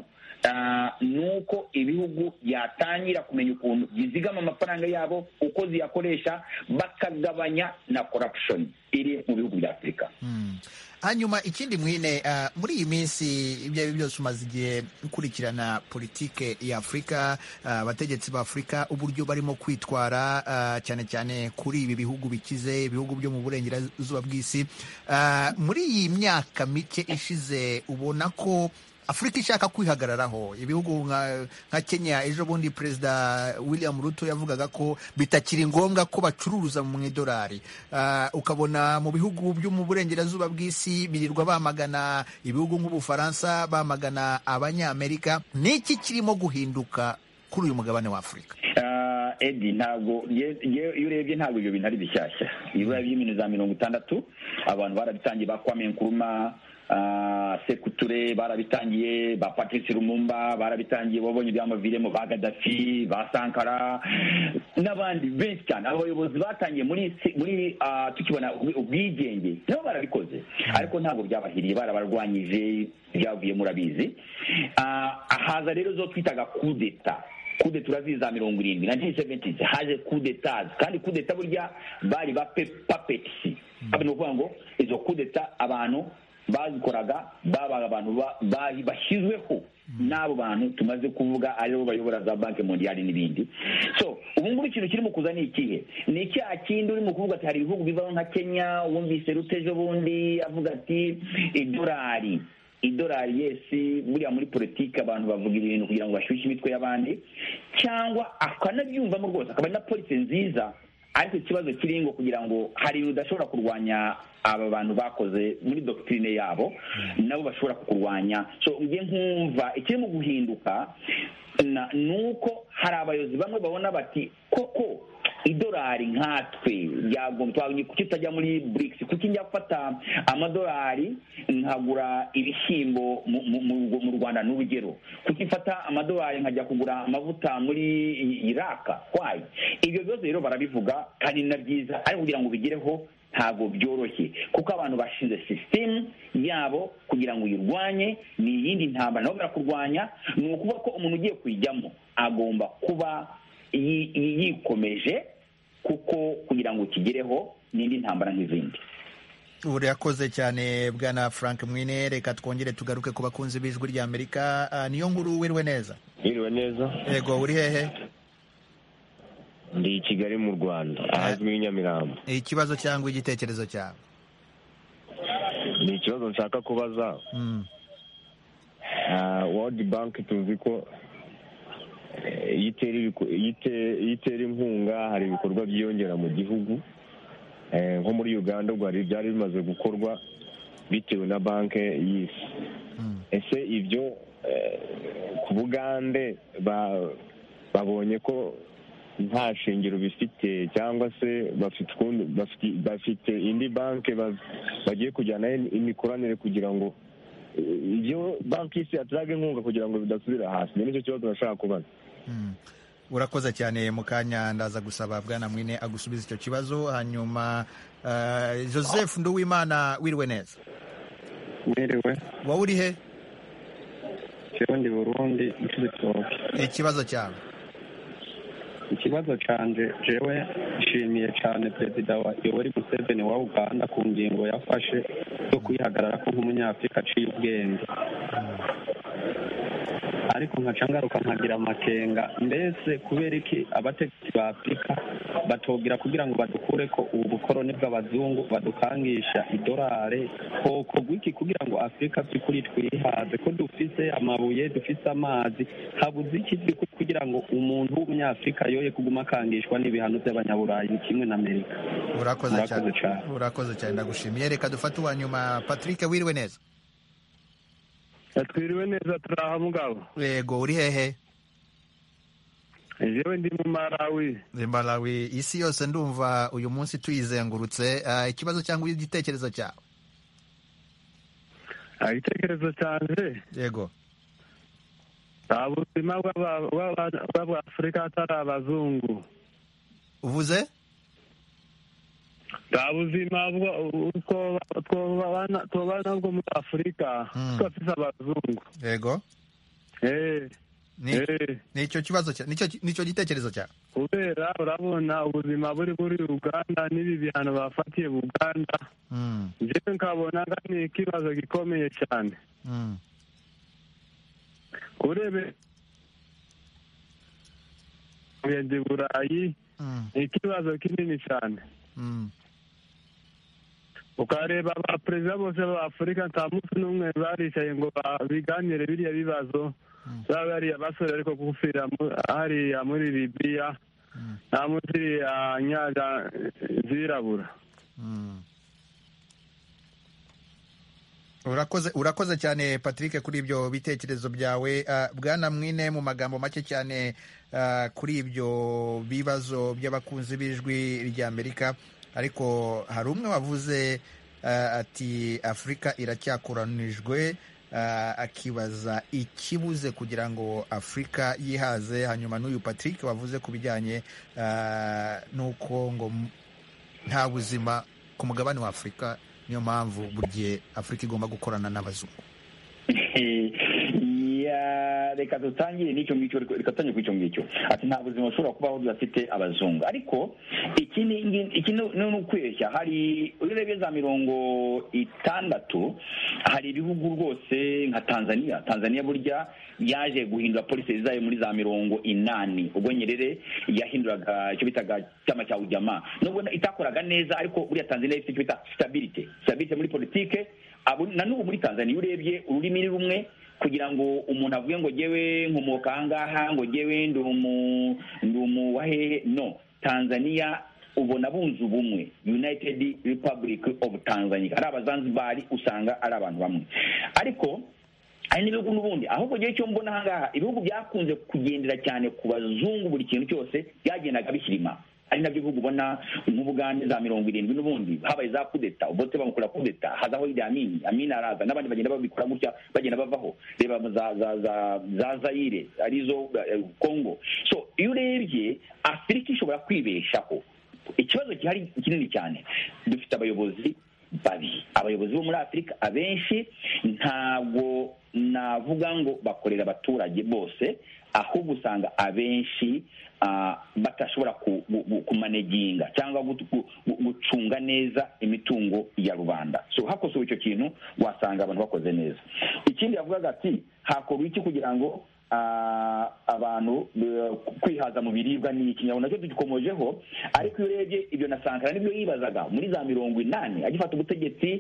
nuko ibihugu yatangira kumenya ukuntu bizigama amafaranga yabo, uko ziyakoresha, bakagabanya na corruption iri mu bihugu bya Afurika. Hanyuma ikindi Mwine, muri iyi minsi ibyo ari byose umaze igihe ukurikirana politike ya Afurika, abategetsi ba Afurika uburyo barimo kwitwara cyane cyane kuri ibi bihugu bikize, ibihugu byo mu burengerazuba bw'isi. Muri iyi myaka mike ishize ubona ko Afurika ishaka kwihagararaho. Ibihugu nka Kenya, ejo bundi Perezida William Ruto yavugaga ko bitakiri ngombwa ko bacuruza mu idolari. Ukabona mu bihugu byo mu burengerazuba bw'isi birirwa bamagana ibihugu nk'Ubufaransa, bamagana Abanyamerika. Niki kirimo guhinduka kuri uyu mugabane wa Afurika? Edi, ntabwo iyo urebye ntabwo ibyo bintu ari bishyashya. Ibura by'ibintu za 60 abantu barabitangiye, ba Kwame Nkrumah, Sekuture barabitangiye, ba Patrice Lumumba barabitangiye, babonye byamaviremo, ba Gaddafi, ba Sankara n'abandi benshi cyane. Abayobozi batangiye muri tukibona ubwigenge nabo barabikoze, ariko ntabwo byabahiriye, barabarwanyije, byavuye murabizi. Haza rero zo twitaga coup d'etat. Coup d'etat uraziza 70 1970 haje coup d'etat, kandi coup d'etat burya bari ba puppets. Abano kuvuga ngo izo coup d'etat abantu bazikoraga babaga abantu bashyizweho n'abo bantu tumaze kuvuga aribo bayobora za Banki Mondiale n'ibindi. So ubu ngubu ikintu kirimo kuza ni ikihe? Ni icya kindi urimo kuvuga ati hari ibihugu bivaho nka Kenya, wumvise Rutejo bundi avuga ati idolari yesi. Buriya muri politiki abantu bavuga ibintu kugira ngo bashyushye imitwe y'abandi, cyangwa akanabyumvamo rwose, akaba na polisi nziza. Ariko ikibazo kiri ngo kugira ngo hari udashobora kurwanya aba bantu bakoze muri doctrine yabo, nabo bashobora kukurwanya. So ngiye nkumva ikirimo guhinduka nuko hari abayobozi bamwe babona bati koko idolari nkatwe yagombye kuki utajya muri BRICS, kuki njya gufata amadolari nkagura ibishyimbo mu Rwanda n'urugero, kuki mfata amadolari nkajya kugura amavuta muri Iraq. Why? Ibyo byose rero barabivuga kandi na byiza, ariko kugira ngo bigereho ntabwo byoroshye, kuko abantu bashinze system yabo kugira ngo uyirwanye. Ni iyindi ntambara nabo barakurwanya. Ni ukuvuga ko umuntu ugiye kuyijyamo agomba kuba yikomeje, kuko kugira ngo ukigereho n'indi ntambara nk'izindi. Urakoze cyane Bwana Frank Mwine. Reka twongere tugaruke ku bakunzi b'Ijwi ry'Amerika. Niyo nkuru, wiriwe neza? Wiriwe neza. Yego, uri hehe? Ndi i Kigali mu Rwanda, ahazwi Nyamirambo. Ikibazo cyangwa igitekerezo cyawe? Ni ikibazo nshaka kubaza. World Bank tuzi ko yitera inkunga hari ibikorwa byiyongera mu gihugu, nko muri Uganda ubwo hari byari bimaze gukorwa bitewe na banki y'isi. Ese ibyo ku Bugande babonye ko nta shingiro bifite, cyangwa se bafite indi banki bagiye kujyana imikoranire kugira ngo ibyo banki y'isi yatraga inkunga kugira ngo bidasubira hasi? Nicyo kibazo nashaka kubaza. Urakoze cyane. mu kanya ndaza gusaba Bwana Mwine agusubiza icyo kibazo. Hanyuma Joseph Nduwimana, wiriwe neza? Mwiriwe. Wowe uri he? Jewe ndi Burundi, Cibitoke. Ikibazo cyawe? Ikibazo canje jewe nshimiye cyane Perezida wa Yoweri Museveni wa Uganda ku ngingo yafashe yo kwihagarara ko nk'umunyafurika aciye ubwenge, ariko nkaca ngaruka nkagira amakenga, mbese kubera iki abategetsi ba Afurika batogira kugira ngo badukure ko ubu bukoroni bw'abazungu badukangisha idolari, koko gwiki kugira ngo Afurika by'ukuri twihaze ko dufise amabuye, dufise amazi, habuze iki kugira ngo umuntu w'umunyafurika yoye kuguma akangishwa n'ibihano by'abanyaburayi kimwe na Amerika. Urakoze cyane, ndagushimiye. Reka dufate uwa nyuma. Patrick, wiriwe neza? Twiriwe neza, turaha mugabo. Yego, uri hehe? Jewe ndi mu Malawi. Malawi. Isi yose ndumva uyu munsi tuyizengurutse. Ikibazo cyangwa igitekerezo cyawe? Igitekerezo cyanje, yego, ubuzima bw'Afurika atari abazungu. Uvuze? Ubuzima twobana bwo muri Afurika twafise abazungu. Yego. Nicyo kibazo nicyo gitekerezo cyawe? Kubera urabona ubuzima buri Uganda n'ibi bihano bafatiye Uganda, njyewe nkabona ni ikibazo gikomeye cyane. Urebe ndi Burayi, ni ikibazo kinini cyane. Ukareba abaperezida bose b'Afurika nta munsi n'umwe baricaye ngo biganire biriya bibazo. Baba bariya basore ariko gupfira hariya muri Libya, nta munsi nyanja zirabura. Urakoze cyane Patrick kuri ibyo bitekerezo byawe. Bwana Mwine, mu magambo make cyane kuri ibyo bibazo by'abakunzi b'ijwi ry'Amerika, ariko hari umwe wavuze ati Afurika iracyakoranijwe, akibaza ikibuze kugira ngo Afurika yihaze. Hanyuma n'uyu Patrick wavuze ku bijyanye n'uko ngo nta buzima ku mugabane wa Afurika, niyo mpamvu buri gihe Afurika igomba gukorana n'abazungu. Reka dutangire n'icyo ngicyo, reka tutangire kuri icyo ngicyo. Ati nta buzima bushobora kubaho budafite abazungu, ariko iki ni ukweshya. Hari urebye za 60, hari ibihugu rwose nka Tanzania burya yaje guhindura polisi zayo muri za 80 ubwo Nyerere yahinduraga icyo bitaga cyama cya ujamaa, nubwo itakoraga neza, ariko buriya Tanzania ifite icyo bita stability muri politike. Na n'ubu muri Tanzania urebye ururimi ni rumwe, kugira ngo umuntu avuge ngo jewe nkomoka ahangaha, ngo jewe ndi umu wahehe, no. Tanzania ubona bunze ubumwe, United Republic of Tanzania. Ari abazanzibari usanga ari abantu bamwe, ariko hari n'ibihugu n'ubundi. Ahubwo gihe cyo mbona ahangaha ibihugu byakunze kugendera cyane ku bazungu, buri kintu cyose byagendaga bishyirima. Ari nabyo bihugu ubona nk'Ubugande za 70 n'ubundi habaye za kudeta, ubote bamukora kudeta, hazaho Idi Amin araza, n'abandi bagenda babikora gutya bagenda bavaho. Reba za Zaire arizo Congo. So iyo urebye Afurika ishobora kwibeshaho. Ikibazo gihari kinini cyane, dufite abayobozi babi. Abayobozi bo muri Afurika abenshi ntabwo navuga ngo bakorera abaturage bose, ahubwo usanga abenshi batashobora kumaneginga cyangwa gucunga neza imitungo ya rubanda. So hakosowe icyo kintu wasanga abantu bakoze neza. Ikindi yavugaga ati hakorwa iki kugira ngo abantu kwihaza mu biribwa ni ikinyabona cyo dukomojeho, ariko iyo urebye ibyo na Sankara nibyo yibazaga muri za 80 agifata ubutegetsi.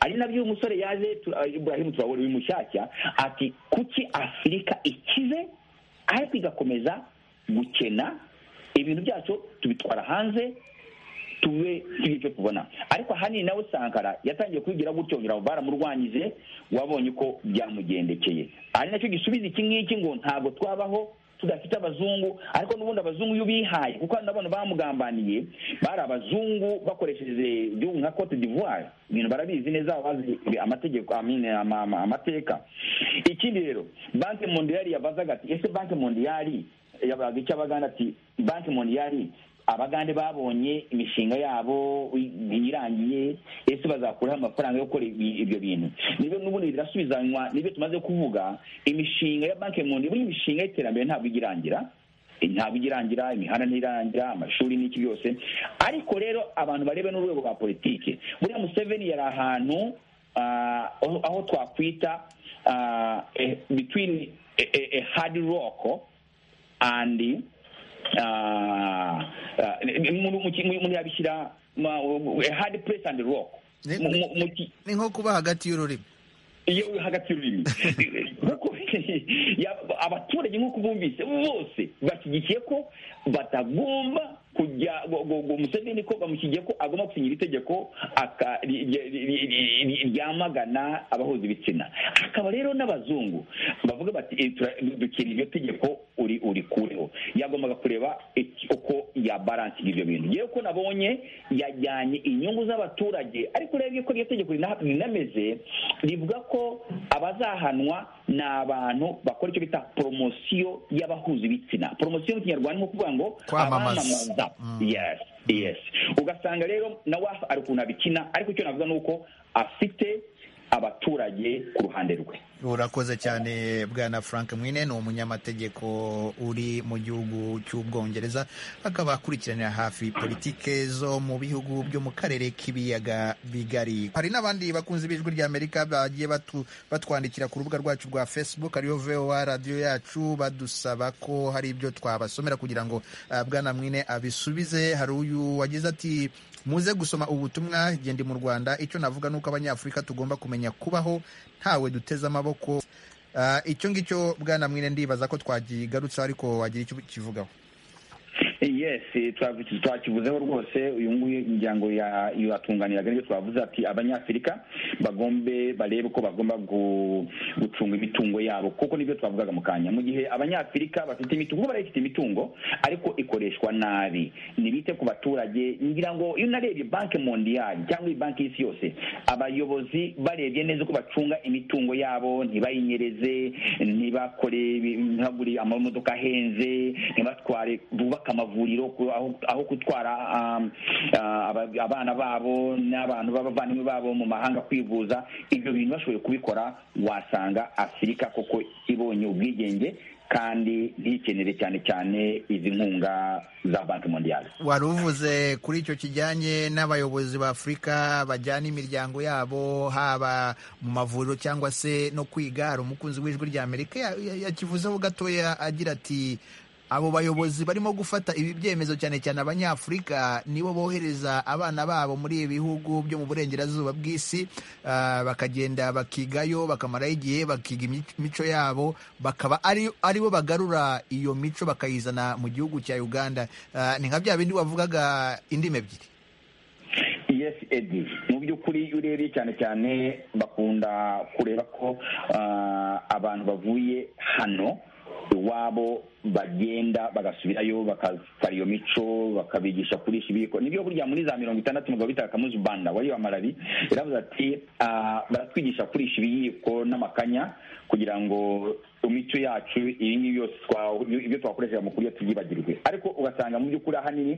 ari nabyo uyu musore yaje Ibrahim Traore uyu mushyashya ati kuki Afurika ikize ariko igakomeza gukena ibintu byacu tubitwara hanze tube icyo tubona. Ariko ahanini nawe Sankara yatangiye kubigira gutyo ngira ngo baramurwanyije, wabonye ko byamugendekeye. Ari nacyo gisubiza iki ngiki ngo ntabwo twabaho tudafite abazungu, ariko n'ubundi abazungu iyo bihaye kuko n'abantu bamugambaniye bari abazungu bakoresheje igihugu nka Cote d'Ivoire, ibintu barabizi neza, bazi amategeko amateka. Ikindi rero Banki Mondiale yabazaga ati ese Banki Mondiale yabaga icyo abaganda ati Banki Mondiale abagande babonye imishinga yabo irangiye ese bazakuraho amafaranga yo gukora ibyo bintu. Nibyo n'ubundi birasubizanywa nibyo tumaze kuvuga, imishinga ya Banki Mondiale buri mishinga y'iterambere ntabwo igirangira, imihanda ntirangira, amashuri n'iki byose. Ariko rero abantu barebe n'urwego rwa politike, buriya Museveni yari ahantu aho twakwita between a hard rock and umuntu yabishyira hard place and rock, ni nko kuba hagati y'ururimi, iyo hagati y'ururimi abaturage nk'uko bumvise bose bashyigikiye ko batagomba kujya Museveni ko bamushyigiye ko agomba gusinyira itegeko ryamagana abahuza ibitsina. Hakaba rero n'abazungu bavuga bati dukira iryo tegeko urikureho. Yagombaga kureba uko yabaransinga ibyo bintu. Yewe ko nabonye yajyanye inyungu z'abaturage, ariko rero ko iryo tegeko rinameze rivuga ko abazahanwa ni abantu bakora icyo bita poromosiyo y'abahuza ibitsina. Poromosiyo mu Kinyarwanda ni ukuvuga ngo kwamamaza. Yes. Ugasanga rero nawe ari ukuntu abikina, ariko icyo navuga ni uko afite abaturage ku ruhande rwe. Urakoze cyane Bwana Frank Mwine, ni umunyamategeko uri mu gihugu cy'Ubwongereza, akaba akurikiranira hafi politike zo mu bihugu byo mu karere k'ibiyaga bigari. Hari n'abandi bakunzi b'ijwi rya Amerika bagiye batwandikira ku rubuga rwacu rwa Facebook ariyo VOA radio yacu, badusaba ko hari ibyo twabasomera kugira ngo Bwana Mwine abisubize. Hari uyu wagize ati muze gusoma ubutumwa gende mu Rwanda, icyo navuga nuko abanyafurika tugomba kumenya kubaho ntawe duteze amaboko. Icyo ngicyo Bwana Mwine ndibaza ko twagigarutse, ariko wagira icyo kivugaho. Yes, twakivuzeho rwose. Uyu nguyu imiryango yatunganiraga nibyo twavuze ati abanyafurika bagombe barebe ko bagomba gucunga imitungo yabo, kuko nibyo twavugaga mu kanya. Mu gihe abanyafurika bafite imitungo, barayifite imitungo ariko ikoreshwa nabi, nibite ku baturage. Ngira ngo iyo narebye Banki Mondiale cyangwa banki y'isi yose, abayobozi barebye neza ko bacunga imitungo yabo, ntibayinyereze, ntibakore ntibagure amamodoka ahenze, ntibatware bubaka amavuriro aho gutwara abana babo n'abantu b'abavandimwe babo mu mahanga kwivuza. Ibyo bintu bashoboye kubikora, wasanga Afurika koko ibonye ubwigenge kandi ntikenere cyane izi nkunga za Banki Mondiale. Wari uvuze kuri icyo kijyanye n'abayobozi ba Afurika bajyana imiryango yabo haba mu mavuriro cyangwa se no kwiga. Hari umukunzi w'ijwi rya Amerika yakivuzeho gatoya agira ati abo bayobozi barimo gufata ibi byemezo cyane cyane abanyafurika nibo bohereza abana babo muri ibi bihugu byo mu burengerazuba bw'isi, bakagenda bakigayo, bakamaraho igihe bakiga imico yabo, bakaba ari bo bagarura iyo mico bakayizana mu gihugu cya Uganda. Ni nka bya bindi wavugaga indimi ebyiri. Yes, Eddie, mu by'ukuri urebye cyane bakunda kureba ko abantu bavuye hano iwabo bagenda bagasubirayo bakafara iyo mico, bakabigisha kurisha ibiko. Nibyo burya muri za 60 umugabo bita Kamuzu Banda wari wa Malawi yaravuze ati baratwigisha kurisha ibiyiko n'amakanya kugira ngo imico yacu iyi ngiyi yose ibyo twakoresha mu kurya tubyibagirwe. Ariko ugasanga mu by'ukuri ahanini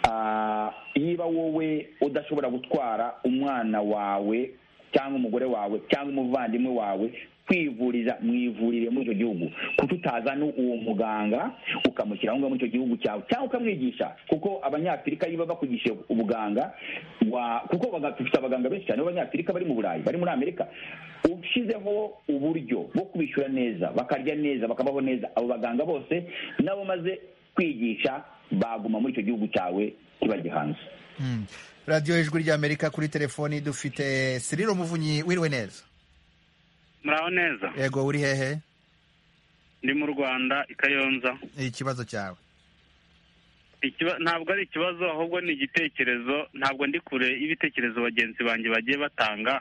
niba wowe udashobora gutwara umwana wawe cyangwa umugore wawe cyangwa umuvandimwe wawe kwivuriza mu ivurire muri icyo gihugu, kuko utazana uwo muganga ukamushyira aho ngaho muri icyo gihugu cyawe cyangwa ukamwigisha, kuko abanyafurika iyo bakugishije ubuganga kuko dufite abaganga benshi cyane b'abanyafurika bari mu Burayi, bari muri Amerika. Ushyizeho uburyo bwo kubishyura neza, bakarya neza, bakabaho neza, abo baganga bose nabo maze kwigisha baguma muri icyo gihugu cyawe kibajye hanze. radiyo ijwi ry'Amerika, kuri telefoni dufite Cyril Muvunyi. Wiriwe neza? muraho neza. Yego, uri hehe? ndi mu Rwanda, i Kayonza. Ikibazo cyawe? Ntabwo ari ikibazo, ahubwo ni igitekerezo. Ntabwo ndi kure y'ibitekerezo bagenzi banjye bagiye batanga.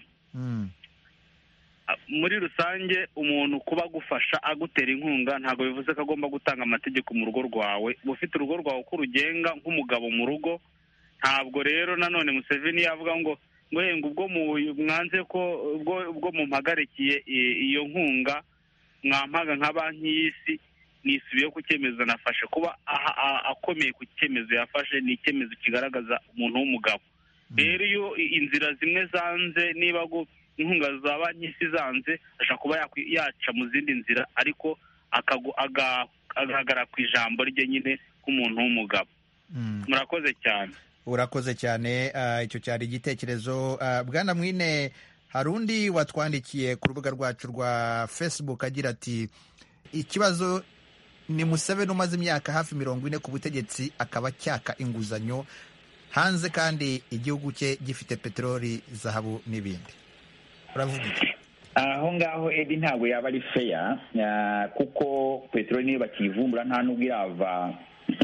Muri rusange, umuntu kuba agufasha agutera inkunga ntabwo bivuze ko agomba gutanga amategeko mu rugo rwawe. Uba ufite urugo rwawe uko urugenga nk'umugabo mu rugo. Ntabwo rero nanone Museveni yavuga ngo ubwo mwanze ko ubwo mumpagarikiye iyo nkunga mwampaga nka banki y'isi nisubiyeho ku cyemezo nafashe. Kuba akomeye ku cyemezo yafashe ni icyemezo kigaragaza umuntu w'umugabo. Rero iyo inzira zimwe zanze, niba inkunga za banki y'isi zanze, ashobora kuba yaca mu zindi nzira, ariko agaragara ku ijambo rye nyine nk'umuntu w'umugabo. Murakoze cyane. Urakoze cyane. Icyo cyari igitekerezo. Bwana Mwine, hari undi watwandikiye ku rubuga rwacu rwa Facebook agira ati ikibazo ni Museveni umaze imyaka hafi 40 ku butegetsi akaba cyaka inguzanyo hanze kandi igihugu cye gifite peteroli, zahabu n'ibindi. Uravuga iki? Aho ngaho Edi ntabwo yaba ari fair, kuko peteroli niyo bakivumbura nta nubwo irava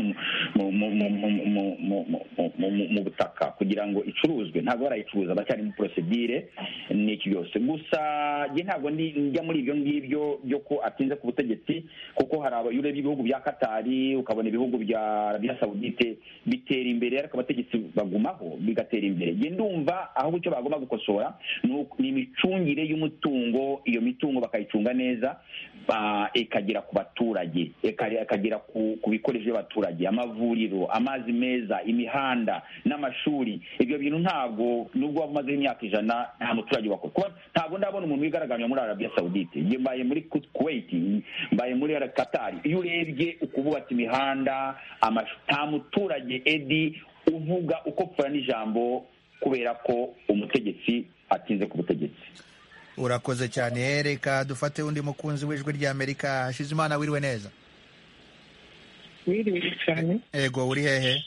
mu butaka kugira ngo icuruzwe. Ntabwo barayicuruza, bacyari mu procedure n'iki byose. Gusa je ntabwo njya muri ibyo ngibyo byo ko atinze ku butegetsi, kuko hari abayure b'ibihugu bya Katari, ukabona ibihugu bya Arabia Saudite bitera imbere, ariko abategetsi bagumaho bigatera imbere. Je ndumva aho icyo bagomba gukosora ni imicungire y'umutungo. Iyo mitungo bakayicunga neza, ikagera ku baturage, ikagera ku bikoresho by'abaturage, amavuriro, amazi meza, imihanda n'amashuri. Ibyo bintu ntabwo, nubwo wamaze imyaka 100, nta muturage wakora. Ntabwo ndabona umuntu wigaragambye muri Arabia Saudite. Nge mbaye muri Kuwait, mbaye muri Qatar. Iyo urebye ukuvuga ati imihanda, nta muturage Edi uvuga uko pfura n'ijambo kubera ko umutegetsi atinze ku butegetsi. Urakoze cyane. Reka dufate undi mukunzi w'ijwi ry'Amerika. Hashizimana, wiriwe neza? Wiriwe cyane. Ego, uri hehe?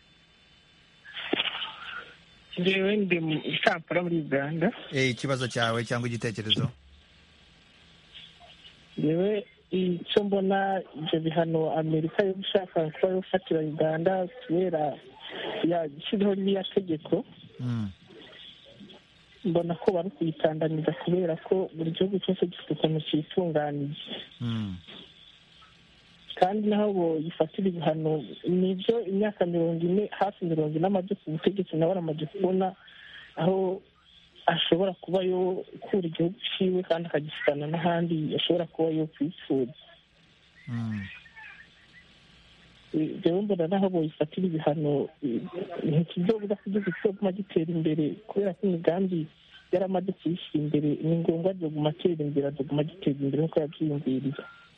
Njyewe ndi mu Kampala muri Uganda. Ikibazo cyawe cyangwa igitekerezo? Njyewe icyo mbona, ibyo bihano Amerika yo gushaka kuba yofatira Uganda kubera yashyizeho ririya tegeko, mbona ko bari kuyitandamiza kubera ko buri gihugu cyose gifite ukuntu cyitunganije. Kandi naho boyifatira ibihano nibyo, imyaka 40 hafi 40 amaze ku butegetsi, nawe aramaze kubona aho ashobora kuba yo kura igihugu ciwe kandi akagisana n'ahandi ashobora kuba yo kwifuza. Rero mbona naho boyifatira ibihano ntikizobuza ko igihugu kizoguma gitera imbere, kubera ko imigambi yaramaze kuyishyira imbere. Ni ngombwa azoguma atera imbere, azoguma giteza imbere nk'uko yabyiyumviriye.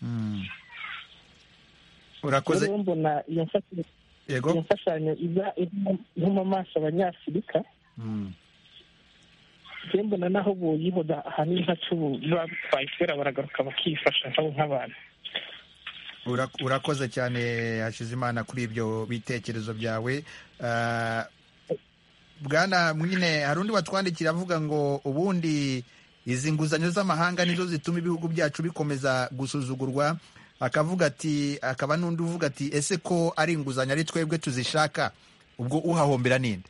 Urakoze. Rero mbona iyo mfashanyo iza mu maso abanyafurika. Rero mbona naho boyihoza ahanini ntaco biba bitwaye, kubera baragaruka bakifasha nk'abantu. Urakoze cyane Hashizimana kuri ibyo bitekerezo byawe. Bwana Mwine, hari undi watwandikira avuga ngo ubundi izi nguzanyo z'amahanga nizo zituma ibihugu byacu bikomeza gusuzugurwa. Akavuga ati, akaba n'undi uvuga ati ese ko ari inguzanyo ari twebwe tuzishaka, ubwo uhahombera ninde?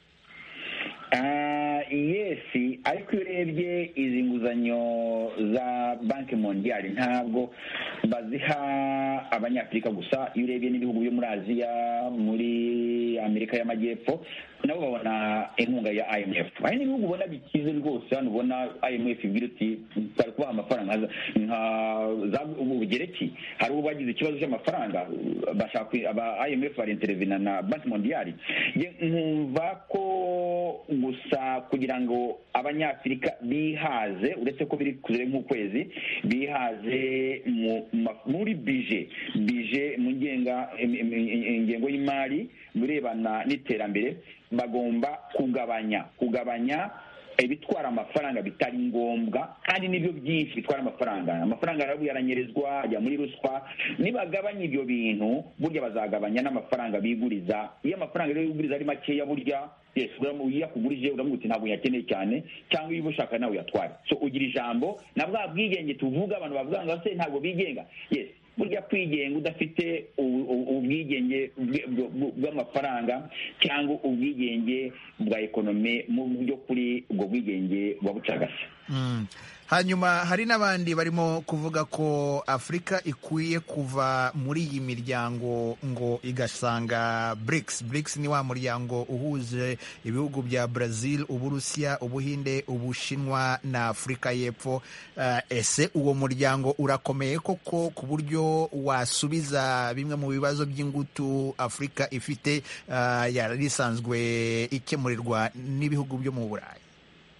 Yesi, ariko iyo urebye izi nguzanyo za Banki Mondiale ntabwo baziha abanyafurika gusa. Iyo urebye n'ibihugu byo muri Aziya, muri Amerika y'Amajyepfo, nabo babona inkunga ya IMF. Hari n'ibihugu ubona bikize rwose, hano ubona IMF ibwira uti bari kubaha amafaranga nka Ubugereki. Hari ubu bagize ikibazo cy'amafaranga, bashaka IMF barintervena na Banki Mondiale. Nkumva ko gusa kugira ngo abanyafurika bihaze, uretse ko biri kuzere nk'ukwezi, bihaze muri bije mu ngengo y'imari birebana n'iterambere, bagomba kugabanya ibitwara amafaranga bitari ngombwa, kandi nibyo byinshi bitwara amafaranga yaranyerezwa ajya muri ruswa. Nibagabanya ibyo bintu burya bazagabanya n'amafaranga biguriza. Iyo amafaranga rero yiguriza ari makeya, burya yes, iyo akugurije uramuga uti ntabwo uyakeneye cyane, cyangwa iyo ushaka nawe uyatware. So ugira ijambo na bwa bwigenge tuvuga, abantu bavuga ngo se ntabwo bigenga. Yes, burya kwigenga udafite ubwigenge bw'amafaranga cyangwa ubwigenge bwa ekonomi, mu byo kuri ubwo bwigenge buba bucagase. Hanyuma hari n'abandi barimo kuvuga ko Afurika ikwiye kuva muri iyi miryango ngo igasanga BRICS. BRICS ni wa muryango uhuje ibihugu bya Brazil, Uburusiya, Ubuhinde, Ubushinwa na Afurika y'Epfo. Ese uwo muryango urakomeye koko ku buryo wasubiza bimwe mu bibazo by'ingutu Afurika ifite yari isanzwe ikemurirwa n'ibihugu byo mu Burayi?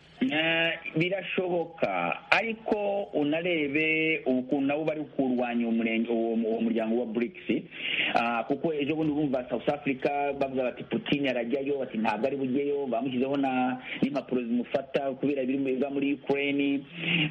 Birashoboka, ariko unarebe ukuntu nabo bari kurwanya uwo muryango wa BRICS, kuko ejo bundi bumva South Africa bavuga bati Putin arajyayo, bati ntabwo ari bujyeyo, bamushyizeho n'impapuro zimufata kubera biri muri Ukraine.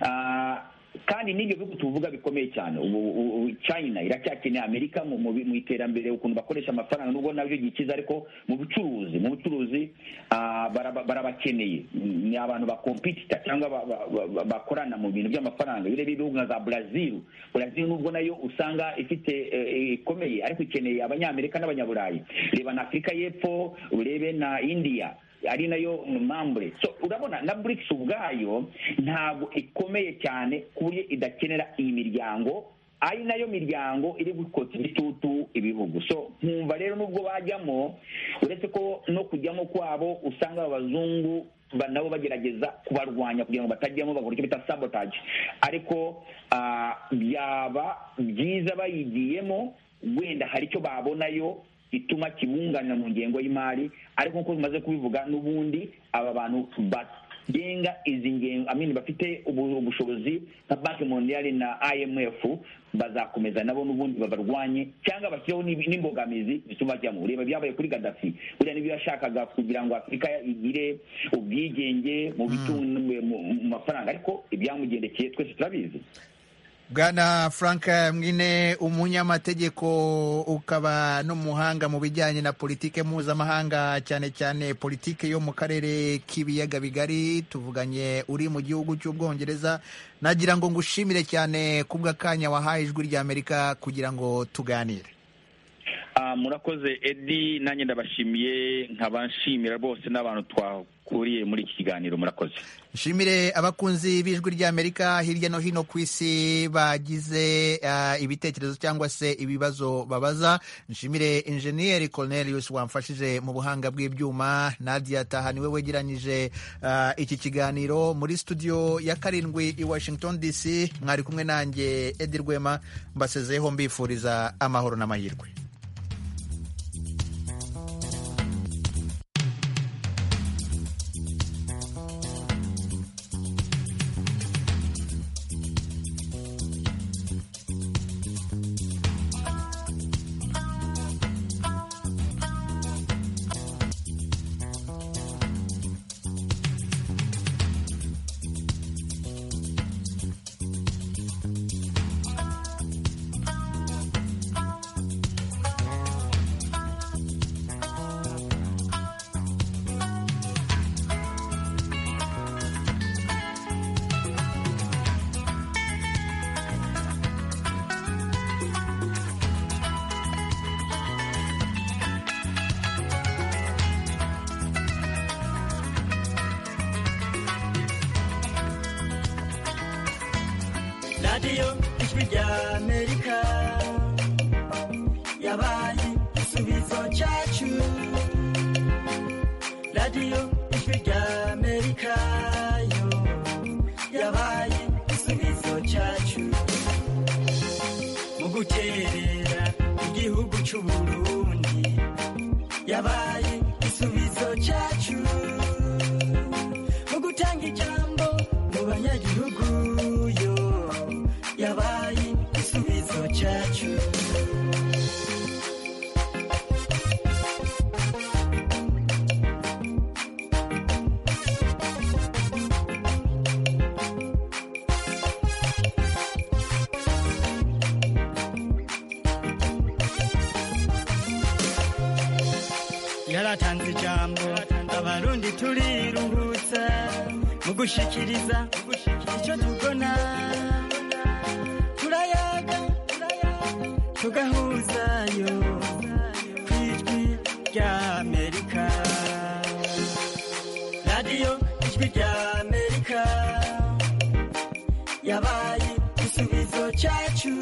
Kandi n'ibyo bihugu tuvuga bikomeye cyane, ubu China iracyakeneye Amerika mu iterambere, ukuntu bakoresha amafaranga, nubwo nabyo gikiza, ariko mu bucuruzi barabakeneye. Ni abantu bakompetita cyangwa bakorana mu bintu by'amafaranga. Urebe ibihugu nka za Brazil nubwo nayo usanga ifite ikomeye, ariko ikeneye abanyamerika n'abanyaburayi. Reba na Afurika y'Epfo, urebe na India ari nayo membre. So urabona na BRICS ubwayo ntabwo ikomeye cyane ku buryo idakenera iyi miryango, ari nayo miryango iri gukota ibitutu ibihugu. So nkumva rero nubwo bajyamo, uretse ko no kujyamo kwabo usanga abazungu nabo bagerageza kubarwanya kugira ngo batajyamo, bakora icyo bita sabotage, ariko byaba byiza bayigiyemo, wenda hari icyo babonayo ituma kibunganira mu ngengo y'imari. Ariko nk'uko bimaze kubivuga, n'ubundi aba bantu bagenga izi ngengo bafite ubushobozi nka Banki Mondiale na IMF bazakomeza nabo n'ubundi babarwanye, cyangwa bashyireho n'imbogamizi zituma bajyamo. Ureba byabaye kuri Gaddafi, buriya nibyo yashakaga kugira ngo Afurika igire ubwigenge mu mafaranga, ariko ibyamugendekeye twese turabizi. Bwana Frank Mwine, umunyamategeko ukaba n'umuhanga mu bijyanye na politike mpuzamahanga, cyane cyane politike yo mu karere k'ibiyaga bigari. Tuvuganye uri mu gihugu cy'Ubwongereza. Nagira ngo ngushimire cyane kubw'akanya wahaye Ijwi ry'Amerika kugira ngo tuganire. Murakoze Edi, nanjye ndabashimiye, nkaba nshimira rwose n'abantu twakuriye muri iki kiganiro. Murakoze. Nshimire abakunzi b'Ijwi ry'Amerika hirya no hino ku isi bagize ibitekerezo cyangwa se ibibazo babaza. Nshimire Engineer Cornelius wamfashije mu buhanga bw'ibyuma. Nadia Taha niwe wegeranyije iki kiganiro. Muri studio ya 7 i Washington DC mwari kumwe nanjye Edi Rwema, mbasezeho mbifuriza amahoro n'amahirwe. radiyo ijwi ry'Amerika yabaye igisubizo cyacu. radiyo ijwi ry'Amerika yo yabaye igisubizo cyacu mu guterera igihugu cy'u Burundi, yabaye igisubizo cyacu mu gutanga ijambo mu banyagihugu yo yabaye igisubizo cyacu. yaratanze ijambo abarundi turiruhutsa mu gushikiriza icyo tubona turayaga tugahuzayo ku ijwi rya amerika radiyo ijwi rya amerika yabaye igisubizo cyacu